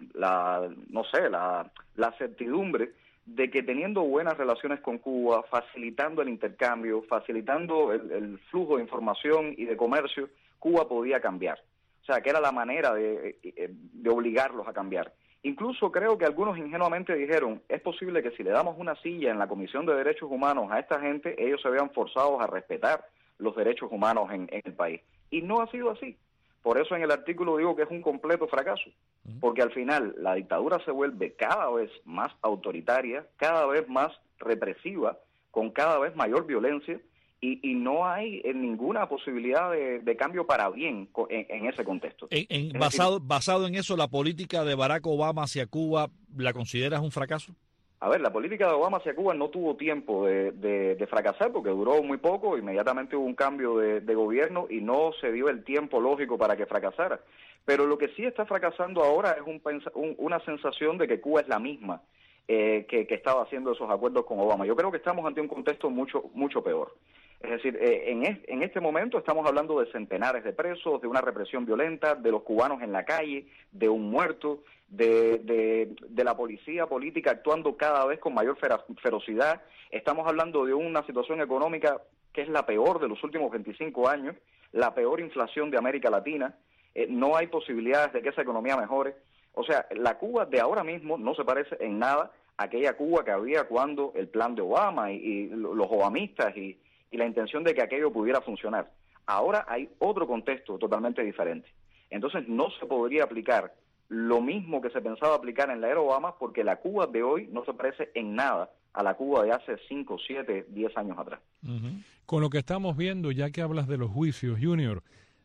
la, no sé, la, la certidumbre de que teniendo buenas relaciones con Cuba, facilitando el intercambio, facilitando el, el flujo de información y de comercio, Cuba podía cambiar. O sea, que era la manera de, de obligarlos a cambiar. Incluso creo que algunos ingenuamente dijeron, es posible que si le damos una silla en la Comisión de Derechos Humanos a esta gente, ellos se vean forzados a respetar los derechos humanos en, en el país. Y no ha sido así. Por eso en el artículo digo que es un completo fracaso, porque al final la dictadura se vuelve cada vez más autoritaria, cada vez más represiva, con cada vez mayor violencia, y, y no hay eh, ninguna posibilidad de, de cambio para bien en, en ese contexto. En, en, basado, decir, basado en eso, ¿la política de Barack Obama hacia Cuba la consideras un fracaso? A ver, la política de Obama hacia Cuba no tuvo tiempo de, de, de fracasar porque duró muy poco, inmediatamente hubo un cambio de, de gobierno y no se dio el tiempo lógico para que fracasara. Pero lo que sí está fracasando ahora es un, un, una sensación de que Cuba es la misma eh, que, que estaba haciendo esos acuerdos con Obama. Yo creo que estamos ante un contexto mucho, mucho peor. Es decir, eh, en, es, en este momento estamos hablando de centenares de presos, de una represión violenta, de los cubanos en la calle, de un muerto, de, de, de la policía política actuando cada vez con mayor ferocidad. Estamos hablando de una situación económica que es la peor de los últimos veinticinco años, la peor inflación de América Latina. Eh, no hay posibilidades de que esa economía mejore. O sea, la Cuba de ahora mismo no se parece en nada a aquella Cuba que había cuando el plan de Obama y, y los obamistas y y la intención de que aquello pudiera funcionar. Ahora hay otro contexto totalmente diferente. Entonces no se podría aplicar lo mismo que se pensaba aplicar en la era Obama porque la Cuba de hoy no se parece en nada a la Cuba de hace cinco, siete, diez años atrás. Uh-huh. Con lo que estamos viendo, ya que hablas de los juicios, Junior,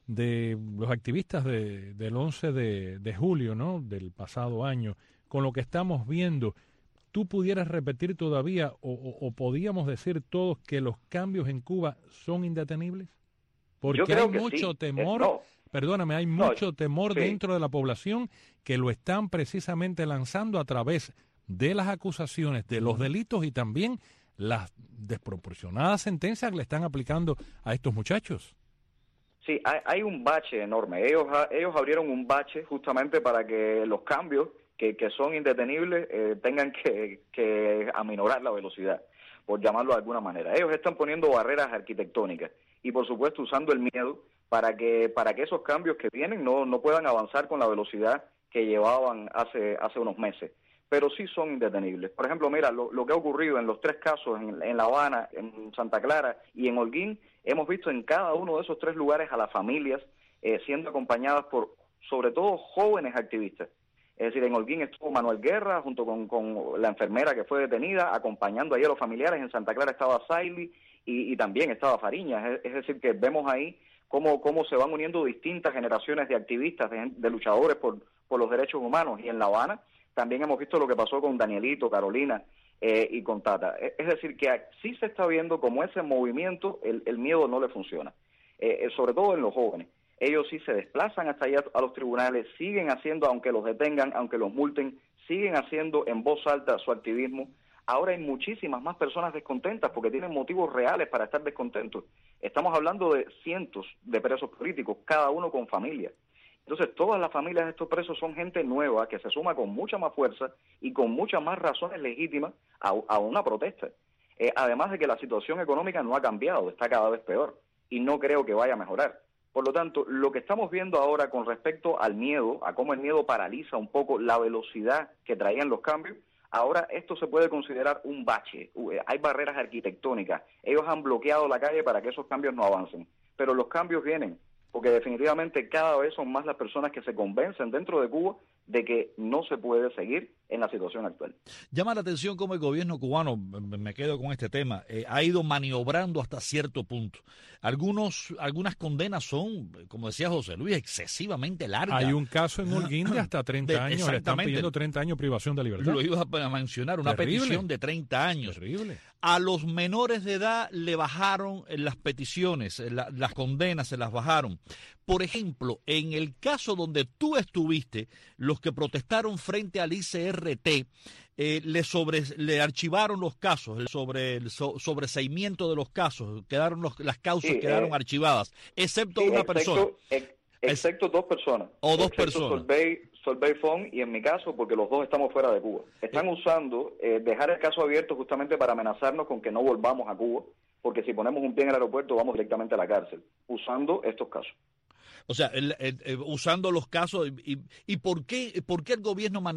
de los activistas de, del once de julio, ¿no?, del pasado año, con lo que estamos viendo, ¿tú pudieras repetir todavía o, o, o podíamos decir todos que los cambios en Cuba son indetenibles? Porque hay mucho sí. temor, eh, no. perdóname, hay no, mucho temor sí. dentro de la población que lo están precisamente lanzando a través de las acusaciones, de los delitos y también las desproporcionadas sentencias que le están aplicando a estos muchachos. Sí, hay, hay un bache enorme. Ellos, ellos abrieron un bache justamente para que los cambios Que, que son indetenibles, eh, tengan que, que aminorar la velocidad, por llamarlo de alguna manera. Ellos están poniendo barreras arquitectónicas y, por supuesto, usando el miedo para que para que esos cambios que vienen no, no puedan avanzar con la velocidad que llevaban hace hace unos meses. Pero sí son indetenibles. Por ejemplo, mira, lo, lo que ha ocurrido en los tres casos, en, en La Habana, en Santa Clara y en Holguín, hemos visto en cada uno de esos tres lugares a las familias eh, siendo acompañadas por, sobre todo, jóvenes activistas. Es decir, en Holguín estuvo Manuel Guerra junto con, con la enfermera que fue detenida, acompañando ahí a los familiares. En Santa Clara estaba Saily y, y también estaba Fariñas. Es, es decir, que vemos ahí cómo, cómo se van uniendo distintas generaciones de activistas, de, de luchadores por, por los derechos humanos. Y en La Habana también hemos visto lo que pasó con Danielito, Carolina eh, y con Tata. Es, es decir, que sí se está viendo cómo ese movimiento, el, el miedo no le funciona, eh, sobre todo en los jóvenes. Ellos sí se desplazan hasta allá a los tribunales, siguen haciendo, aunque los detengan, aunque los multen, siguen haciendo en voz alta su activismo. Ahora hay muchísimas más personas descontentas porque tienen motivos reales para estar descontentos. Estamos hablando de cientos de presos políticos, cada uno con familia. Entonces, todas las familias de estos presos son gente nueva que se suma con mucha más fuerza y con muchas más razones legítimas a, a una protesta. Eh, además de que la situación económica no ha cambiado, está cada vez peor y no creo que vaya a mejorar. Por lo tanto, lo que estamos viendo ahora con respecto al miedo, a cómo el miedo paraliza un poco la velocidad que traían los cambios, ahora esto se puede considerar un bache. Hay barreras arquitectónicas. Ellos han bloqueado la calle para que esos cambios no avancen. Pero los cambios vienen, porque definitivamente cada vez son más las personas que se convencen dentro de Cuba de que no se puede seguir en la situación actual. Llama la atención cómo el gobierno cubano, me quedo con este tema, eh, ha ido maniobrando hasta cierto punto. Algunos, algunas condenas son, como decía José Luis, excesivamente largas. Hay un caso en Holguín de hasta treinta de, años, le están pidiendo treinta años privación de libertad. Lo iba a mencionar, una Terrible. petición de treinta años. Terrible. A los menores de edad le bajaron las peticiones, la, las condenas se las bajaron. Por ejemplo, en el caso donde tú estuviste, los que protestaron frente al I C R T, eh, le, sobre, le archivaron los casos, el sobre el so, sobreseimiento de los casos, quedaron los, las causas sí, quedaron eh, archivadas, excepto sí, una excepto, persona. Ex, excepto dos personas. O dos excepto personas. Solvay, Solvay Fong y en mi caso, porque los dos estamos fuera de Cuba. Están eh. usando eh, dejar el caso abierto justamente para amenazarnos con que no volvamos a Cuba, porque si ponemos un pie en el aeropuerto vamos directamente a la cárcel, usando estos casos. O sea, el, el, el, usando los casos, y, y por qué por qué el gobierno mani,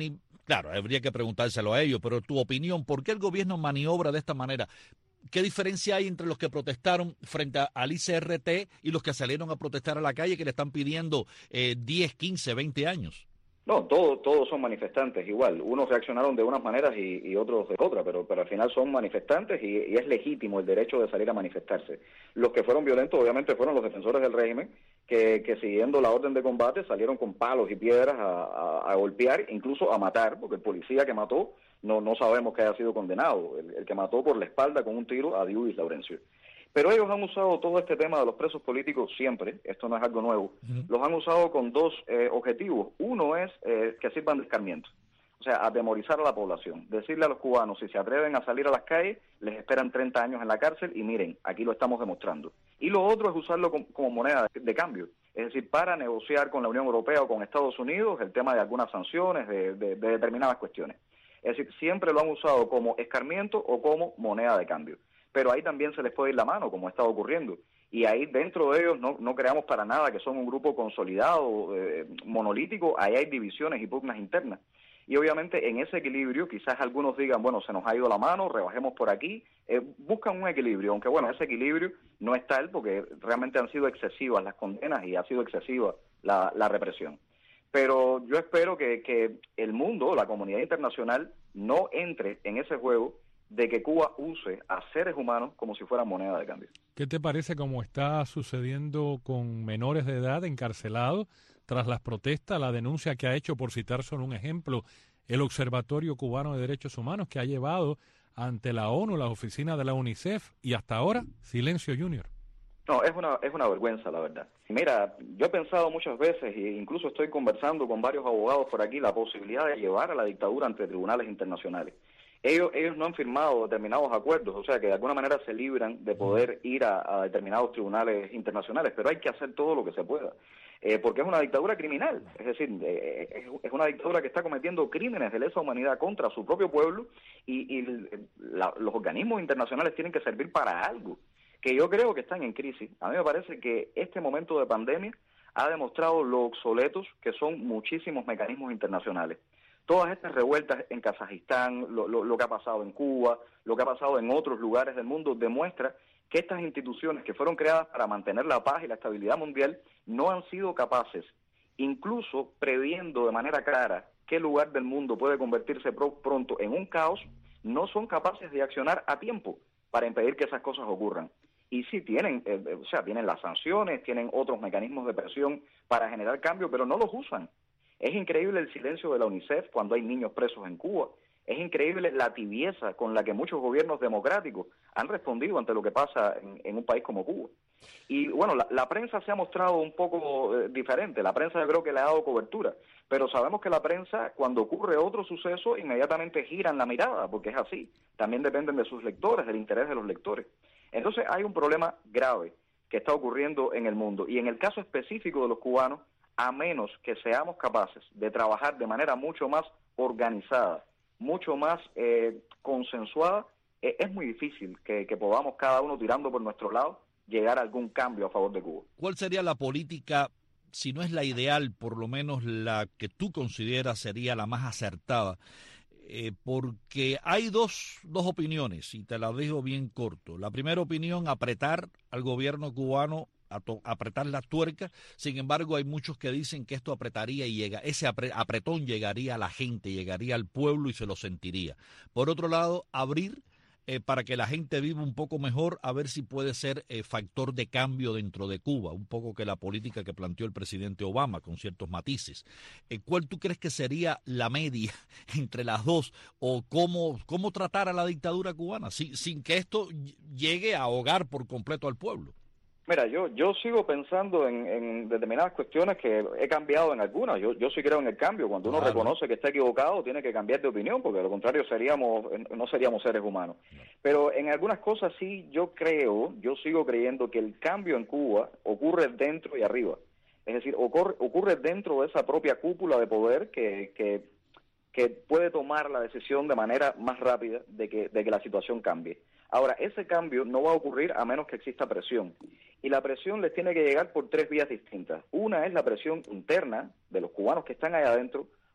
Claro, habría que preguntárselo a ellos, pero tu opinión, ¿por qué el gobierno maniobra de esta manera? ¿Qué diferencia hay entre los que protestaron frente al I C R T y los que salieron a protestar a la calle que le están pidiendo eh, diez, quince, veinte años? No, todos todos son manifestantes igual. Unos reaccionaron de unas maneras y, y otros de otra, pero, pero al final son manifestantes y, y es legítimo el derecho de salir a manifestarse. Los que fueron violentos obviamente fueron los defensores del régimen, que, que siguiendo la orden de combate salieron con palos y piedras a, a, a golpear, incluso a matar, porque el policía que mató no, no sabemos que haya sido condenado. El, el que mató por la espalda con un tiro a Diudis Laurencio. Pero ellos han usado todo este tema de los presos políticos siempre, esto no es algo nuevo, uh-huh. Los han usado con dos eh, objetivos. Uno es eh, que sirvan de escarmiento, o sea, atemorizar a la población, decirle a los cubanos, si se atreven a salir a las calles, les esperan treinta años en la cárcel y miren, aquí lo estamos demostrando. Y lo otro es usarlo como, como moneda de, de cambio, es decir, para negociar con la Unión Europea o con Estados Unidos el tema de algunas sanciones, de, de, de determinadas cuestiones. Es decir, siempre lo han usado como escarmiento o como moneda de cambio. Pero ahí también se les puede ir la mano, como está ocurriendo. Y ahí dentro de ellos no, no creamos para nada que son un grupo consolidado, eh, monolítico, ahí hay divisiones y pugnas internas. Y obviamente en ese equilibrio quizás algunos digan, bueno, se nos ha ido la mano, rebajemos por aquí, eh, buscan un equilibrio, aunque bueno, ese equilibrio no es tal porque realmente han sido excesivas las condenas y ha sido excesiva la, la represión. Pero yo espero que, que el mundo, la comunidad internacional, no entre en ese juego de que Cuba use a seres humanos como si fueran moneda de cambio. ¿Qué te parece cómo está sucediendo con menores de edad encarcelados tras las protestas, la denuncia que ha hecho, por citar solo un ejemplo, el Observatorio Cubano de Derechos Humanos, que ha llevado ante la ONU, las oficinas de la UNICEF, y hasta ahora, silencio junior? No, es una es una vergüenza, la verdad. Mira, yo he pensado muchas veces, e incluso estoy conversando con varios abogados por aquí, la posibilidad de llevar a la dictadura ante tribunales internacionales. Ellos ellos no han firmado determinados acuerdos, o sea que de alguna manera se libran de poder ir a, a determinados tribunales internacionales, pero hay que hacer todo lo que se pueda, eh, porque es una dictadura criminal, es decir, eh, es, es una dictadura que está cometiendo crímenes de lesa humanidad contra su propio pueblo y, y la, los organismos internacionales tienen que servir para algo, que yo creo que están en crisis. A mí me parece que este momento de pandemia ha demostrado lo obsoletos que son muchísimos mecanismos internacionales. Todas estas revueltas en Kazajistán, lo, lo, lo que ha pasado en Cuba, lo que ha pasado en otros lugares del mundo, demuestra que estas instituciones que fueron creadas para mantener la paz y la estabilidad mundial no han sido capaces, incluso previendo de manera clara qué lugar del mundo puede convertirse pro, pronto en un caos, no son capaces de accionar a tiempo para impedir que esas cosas ocurran. Y sí tienen, eh, o sea, tienen las sanciones, tienen otros mecanismos de presión para generar cambio, pero no los usan. Es increíble el silencio de la UNICEF cuando hay niños presos en Cuba. Es increíble la tibieza con la que muchos gobiernos democráticos han respondido ante lo que pasa en, en un país como Cuba. Y bueno, la, la prensa se ha mostrado un poco eh, diferente. La prensa yo creo que le ha dado cobertura. Pero sabemos que la prensa, cuando ocurre otro suceso, inmediatamente giran la mirada, porque es así. También dependen de sus lectores, del interés de los lectores. Entonces hay un problema grave que está ocurriendo en el mundo. Y en el caso específico de los cubanos, a menos que seamos capaces de trabajar de manera mucho más organizada, mucho más eh, consensuada, eh, es muy difícil que, que podamos cada uno tirando por nuestro lado llegar a algún cambio a favor de Cuba. ¿Cuál sería la política, si no es la ideal, por lo menos la que tú consideras sería la más acertada? Eh, porque hay dos, dos opiniones, y te las dejo bien corto. La primera opinión, apretar al gobierno cubano, a to, apretar la tuerca. Sin embargo, hay muchos que dicen que esto apretaría y llega, ese apre, apretón llegaría a la gente, llegaría al pueblo y se lo sentiría. Por otro lado, abrir eh, para que la gente viva un poco mejor, a ver si puede ser eh, factor de cambio dentro de Cuba, un poco que la política que planteó el presidente Obama con ciertos matices. Eh, ¿Cuál tú crees que sería la media entre las dos, o cómo, cómo tratar a la dictadura cubana sin, sin que esto llegue a ahogar por completo al pueblo? Mira, yo yo sigo pensando en, en determinadas cuestiones que he cambiado en algunas. Yo yo sí creo en el cambio. Cuando uno claro. reconoce que está equivocado, tiene que cambiar de opinión, porque de lo contrario seríamos no seríamos seres humanos. Pero en algunas cosas sí yo creo, yo sigo creyendo que el cambio en Cuba ocurre dentro y arriba. Es decir, ocurre, ocurre dentro de esa propia cúpula de poder que, que, que puede tomar la decisión de manera más rápida de que, de que la situación cambie. Ahora, ese cambio no va a ocurrir a menos que exista presión. Y la presión les tiene que llegar por tres vías distintas. Una es la presión interna de los cubanos que están allá adentro,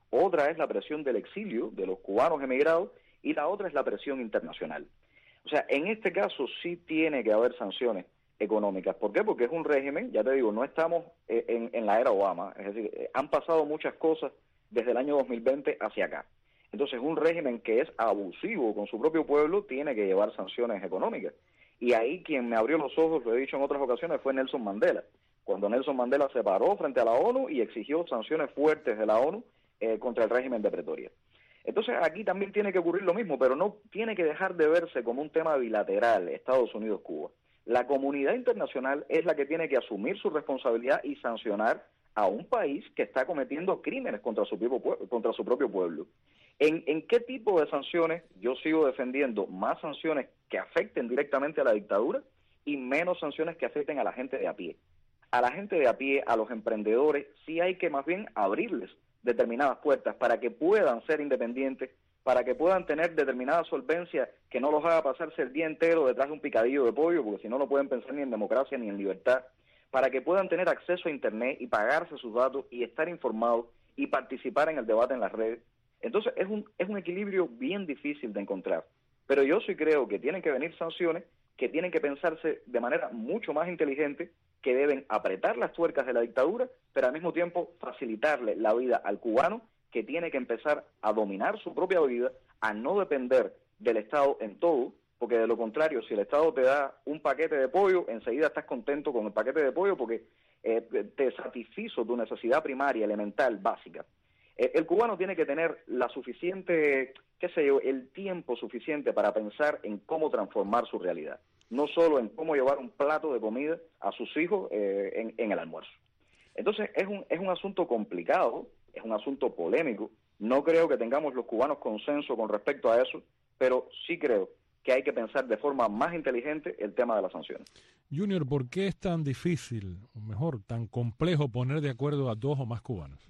otra es la presión del exilio de los cubanos emigrados y la otra es la presión internacional. O sea, en este caso sí tiene que haber sanciones económicas. ¿Por qué? Porque es un régimen, ya te digo, no estamos en, en la era Obama, es decir, han pasado muchas cosas desde el año dos mil veinte hacia acá. Entonces, un régimen que es abusivo con su propio pueblo tiene que llevar sanciones económicas. Y ahí quien me abrió los ojos, lo he dicho en otras ocasiones, fue Nelson Mandela. Cuando Nelson Mandela se paró frente a la ONU y exigió sanciones fuertes de la ONU eh, contra el régimen de Pretoria. Entonces, aquí también tiene que ocurrir lo mismo, pero no tiene que dejar de verse como un tema bilateral, Estados Unidos-Cuba. La comunidad internacional es la que tiene que asumir su responsabilidad y sancionar a un país que está cometiendo crímenes contra su propio pueblo. Contra su propio pueblo. ¿En, ¿En qué tipo de sanciones? Yo sigo defendiendo más sanciones que afecten directamente a la dictadura y menos sanciones que afecten a la gente de a pie. A la gente de a pie, a los emprendedores, sí hay que más bien abrirles determinadas puertas para que puedan ser independientes, para que puedan tener determinada solvencia que no los haga pasarse el día entero detrás de un picadillo de pollo, porque si no, no pueden pensar ni en democracia ni en libertad, para que puedan tener acceso a Internet y pagarse sus datos y estar informados y participar en el debate en las redes. Entonces, es un, es un equilibrio bien difícil de encontrar. Pero yo sí creo que tienen que venir sanciones que tienen que pensarse de manera mucho más inteligente, que deben apretar las tuercas de la dictadura, pero al mismo tiempo facilitarle la vida al cubano, que tiene que empezar a dominar su propia vida, a no depender del Estado en todo, porque de lo contrario, si el Estado te da un paquete de pollo, enseguida estás contento con el paquete de pollo porque eh, te satisfizo tu necesidad primaria, elemental, básica. Eh, el cubano tiene que tener la suficiente, qué sé yo, el tiempo suficiente para pensar en cómo transformar su realidad, no solo en cómo llevar un plato de comida a sus hijos eh, en, en el almuerzo. Entonces, es un, es un asunto complicado, es un asunto polémico. No creo que tengamos los cubanos consenso con respecto a eso, pero sí creo que hay que pensar de forma más inteligente el tema de las sanciones. Junior, ¿por qué es tan difícil, o mejor, tan complejo poner de acuerdo a dos o más cubanos?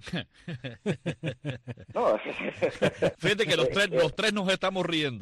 No. Fíjate que los tres, los tres nos estamos riendo.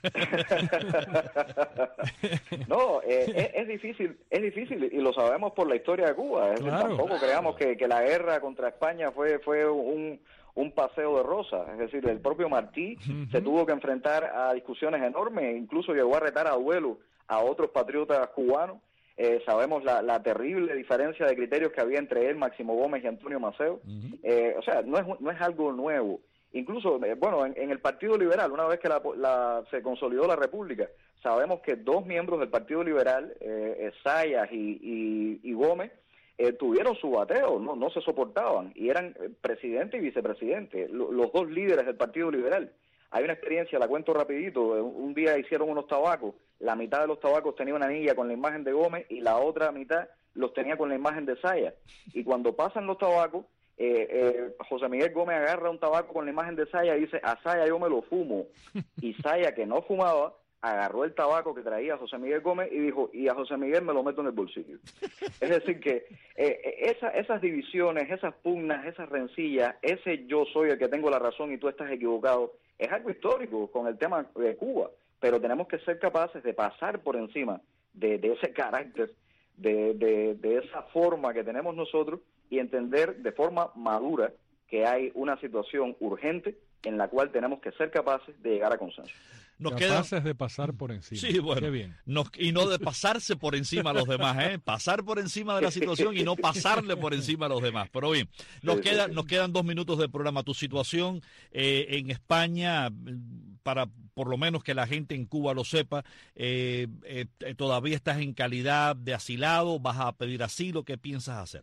No, eh, es, es difícil, es difícil y lo sabemos por la historia de Cuba. Es Claro. decir, tampoco creamos que, que la guerra contra España fue fue un un paseo de rosas, es decir, el propio Martí uh-huh. se tuvo que enfrentar a discusiones enormes, incluso llegó a retar a duelo a otros patriotas cubanos. Eh, sabemos la, la terrible diferencia de criterios que había entre él, Máximo Gómez y Antonio Maceo. Uh-huh. Eh, o sea, no es no es algo nuevo. Incluso, eh, bueno, en, en el Partido Liberal, una vez que la, la, se consolidó la República, sabemos que dos miembros del Partido Liberal, eh, Zayas y, y, y Gómez, Eh, tuvieron su bateo, no no se soportaban, y eran eh, presidente y vicepresidente, lo, los dos líderes del Partido Liberal. Hay una experiencia, la cuento rapidito, un día hicieron unos tabacos, la mitad de los tabacos tenía una anilla con la imagen de Gómez y la otra mitad los tenía con la imagen de Zayas. Y cuando pasan los tabacos, eh, eh, José Miguel Gómez agarra un tabaco con la imagen de Zayas y dice, a Zayas yo me lo fumo. Y Zayas, que no fumaba, agarró el tabaco que traía José Miguel Gómez y dijo, y a José Miguel me lo meto en el bolsillo. Es decir que eh, esa, esas divisiones, esas pugnas, esas rencillas, ese yo soy el que tengo la razón y tú estás equivocado, es algo histórico con el tema de Cuba, pero tenemos que ser capaces de pasar por encima de, de ese carácter, de, de, de esa forma que tenemos nosotros y entender de forma madura que hay una situación urgente en la cual tenemos que ser capaces de llegar a consenso. Nos capaces queda... de pasar por encima. Sí, bueno. Qué bien. Nos... Y no de pasarse por encima a los demás, ¿eh? Pasar por encima de la situación y no pasarle por encima a los demás. Pero bien, nos, sí, queda, sí, sí. nos quedan dos minutos de programa. Tu situación eh, en España, para por lo menos que la gente en Cuba lo sepa, eh, eh, ¿todavía estás en calidad de asilado? ¿Vas a pedir asilo? ¿Qué piensas hacer?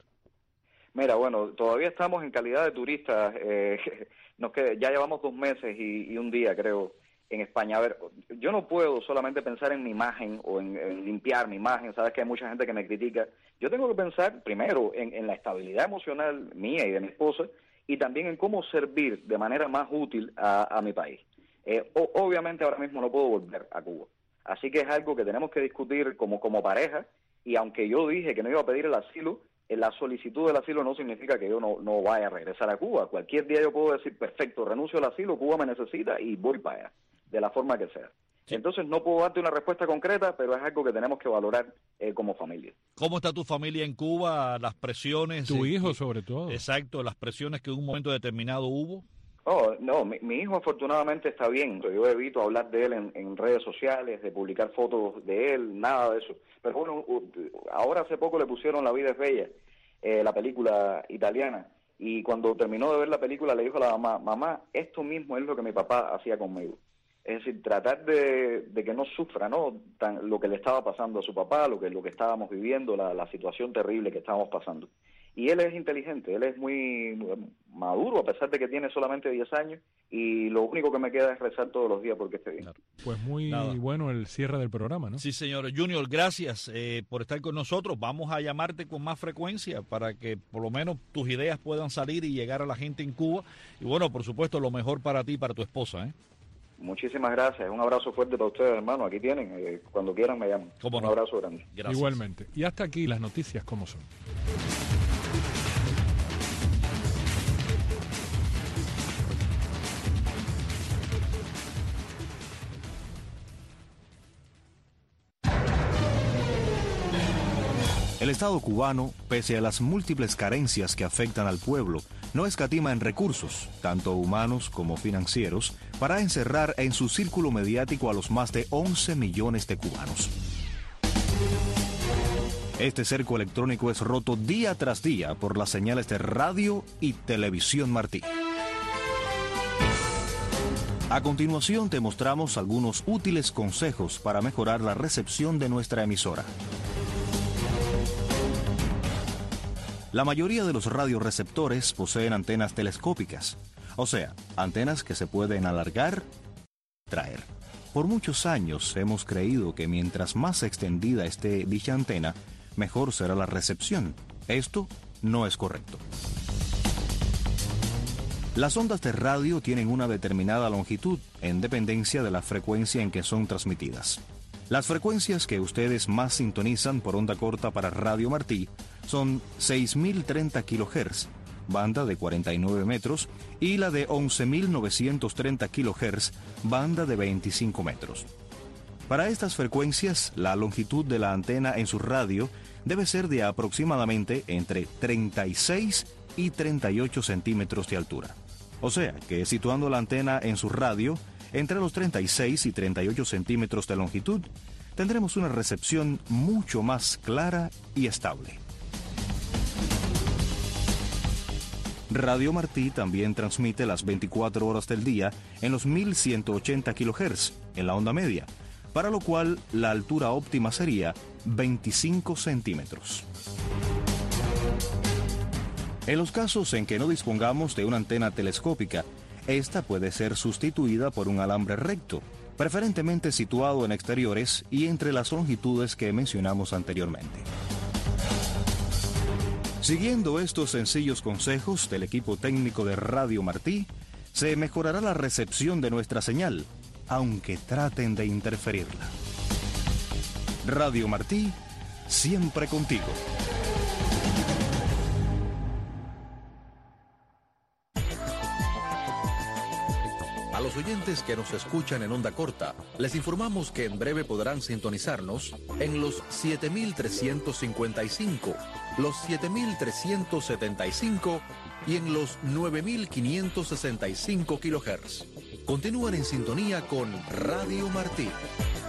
Mira, bueno, todavía estamos en calidad de turistas. Eh, nos queda, ya llevamos dos meses y, y un día, creo, en España. A ver, yo no puedo solamente pensar en mi imagen o en, en limpiar mi imagen. Sabes que hay mucha gente que me critica. Yo tengo que pensar primero en, en la estabilidad emocional mía y de mi esposa y también en cómo servir de manera más útil a, a mi país. Eh, o, obviamente ahora mismo no puedo volver a Cuba. Así que es algo que tenemos que discutir como, como pareja y aunque yo dije que no iba a pedir el asilo, la solicitud del asilo no significa que yo no, no vaya a regresar a Cuba. Cualquier día yo puedo decir, perfecto, renuncio al asilo, Cuba me necesita y voy para allá, de la forma que sea. Sí. Entonces no puedo darte una respuesta concreta, pero es algo que tenemos que valorar eh, como familia. ¿Cómo está tu familia en Cuba? Las presiones... Tu eh, hijo que, sobre todo. Exacto, las presiones que en un momento determinado hubo. Oh, no, mi, mi hijo afortunadamente está bien. Yo evito hablar de él en, en redes sociales, de publicar fotos de él, nada de eso. Pero bueno, ahora hace poco le pusieron La vida es bella, eh, la película italiana, y cuando terminó de ver la película le dijo a la mamá, mamá, esto mismo es lo que mi papá hacía conmigo. Es decir, tratar de, de que no sufra, ¿no? Tan, lo que le estaba pasando a su papá, lo que lo que estábamos viviendo, la, la situación terrible que estábamos pasando. Y él es inteligente, él es muy maduro, a pesar de que tiene solamente diez años, y lo único que me queda es rezar todos los días porque esté bien. Claro. Pues muy Nada. bueno el cierre del programa, ¿no? Sí, señor. Junior, gracias eh, por estar con nosotros. Vamos a llamarte con más frecuencia para que por lo menos tus ideas puedan salir y llegar a la gente en Cuba. Y bueno, por supuesto, lo mejor para ti y para tu esposa, ¿eh? Muchísimas gracias, un abrazo fuerte para ustedes, hermano, aquí tienen, eh, cuando quieran me llaman. ¿Cómo un no? abrazo grande. Gracias. Igualmente. Y hasta aquí las noticias como son. El Estado cubano, pese a las múltiples carencias que afectan al pueblo, no escatima en recursos, tanto humanos como financieros, para encerrar en su círculo mediático a los más de once millones de cubanos. Este cerco electrónico es roto día tras día por las señales de radio y televisión Martí. A continuación te mostramos algunos útiles consejos para mejorar la recepción de nuestra emisora. La mayoría de los radioreceptores poseen antenas telescópicas, o sea, antenas que se pueden alargar y traer. Por muchos años hemos creído que mientras más extendida esté dicha antena, mejor será la recepción. Esto no es correcto. Las ondas de radio tienen una determinada longitud en dependencia de la frecuencia en que son transmitidas. Las frecuencias que ustedes más sintonizan por onda corta para Radio Martí son seis mil treinta kilohertz, banda de cuarenta y nueve metros, y la de once mil novecientos treinta kilohertz, banda de veinticinco metros. Para estas frecuencias, la longitud de la antena en su radio debe ser de aproximadamente entre treinta y seis y treinta y ocho centímetros de altura. O sea, que situando la antena en su radio entre los treinta y seis y treinta y ocho centímetros de longitud, tendremos una recepción mucho más clara y estable. Radio Martí también transmite las veinticuatro horas del día en los mil ciento ochenta kilohertz en la onda media, para lo cual la altura óptima sería veinticinco centímetros. En los casos en que no dispongamos de una antena telescópica, esta puede ser sustituida por un alambre recto, preferentemente situado en exteriores y entre las longitudes que mencionamos anteriormente. Siguiendo estos sencillos consejos del equipo técnico de Radio Martí, se mejorará la recepción de nuestra señal, aunque traten de interferirla. Radio Martí, siempre contigo. A los oyentes que nos escuchan en onda corta, les informamos que en breve podrán sintonizarnos en los siete mil trescientos cincuenta y cinco, los siete mil trescientos setenta y cinco y en los nueve mil quinientos sesenta y cinco kilohertz. Continúan en sintonía con Radio Martí.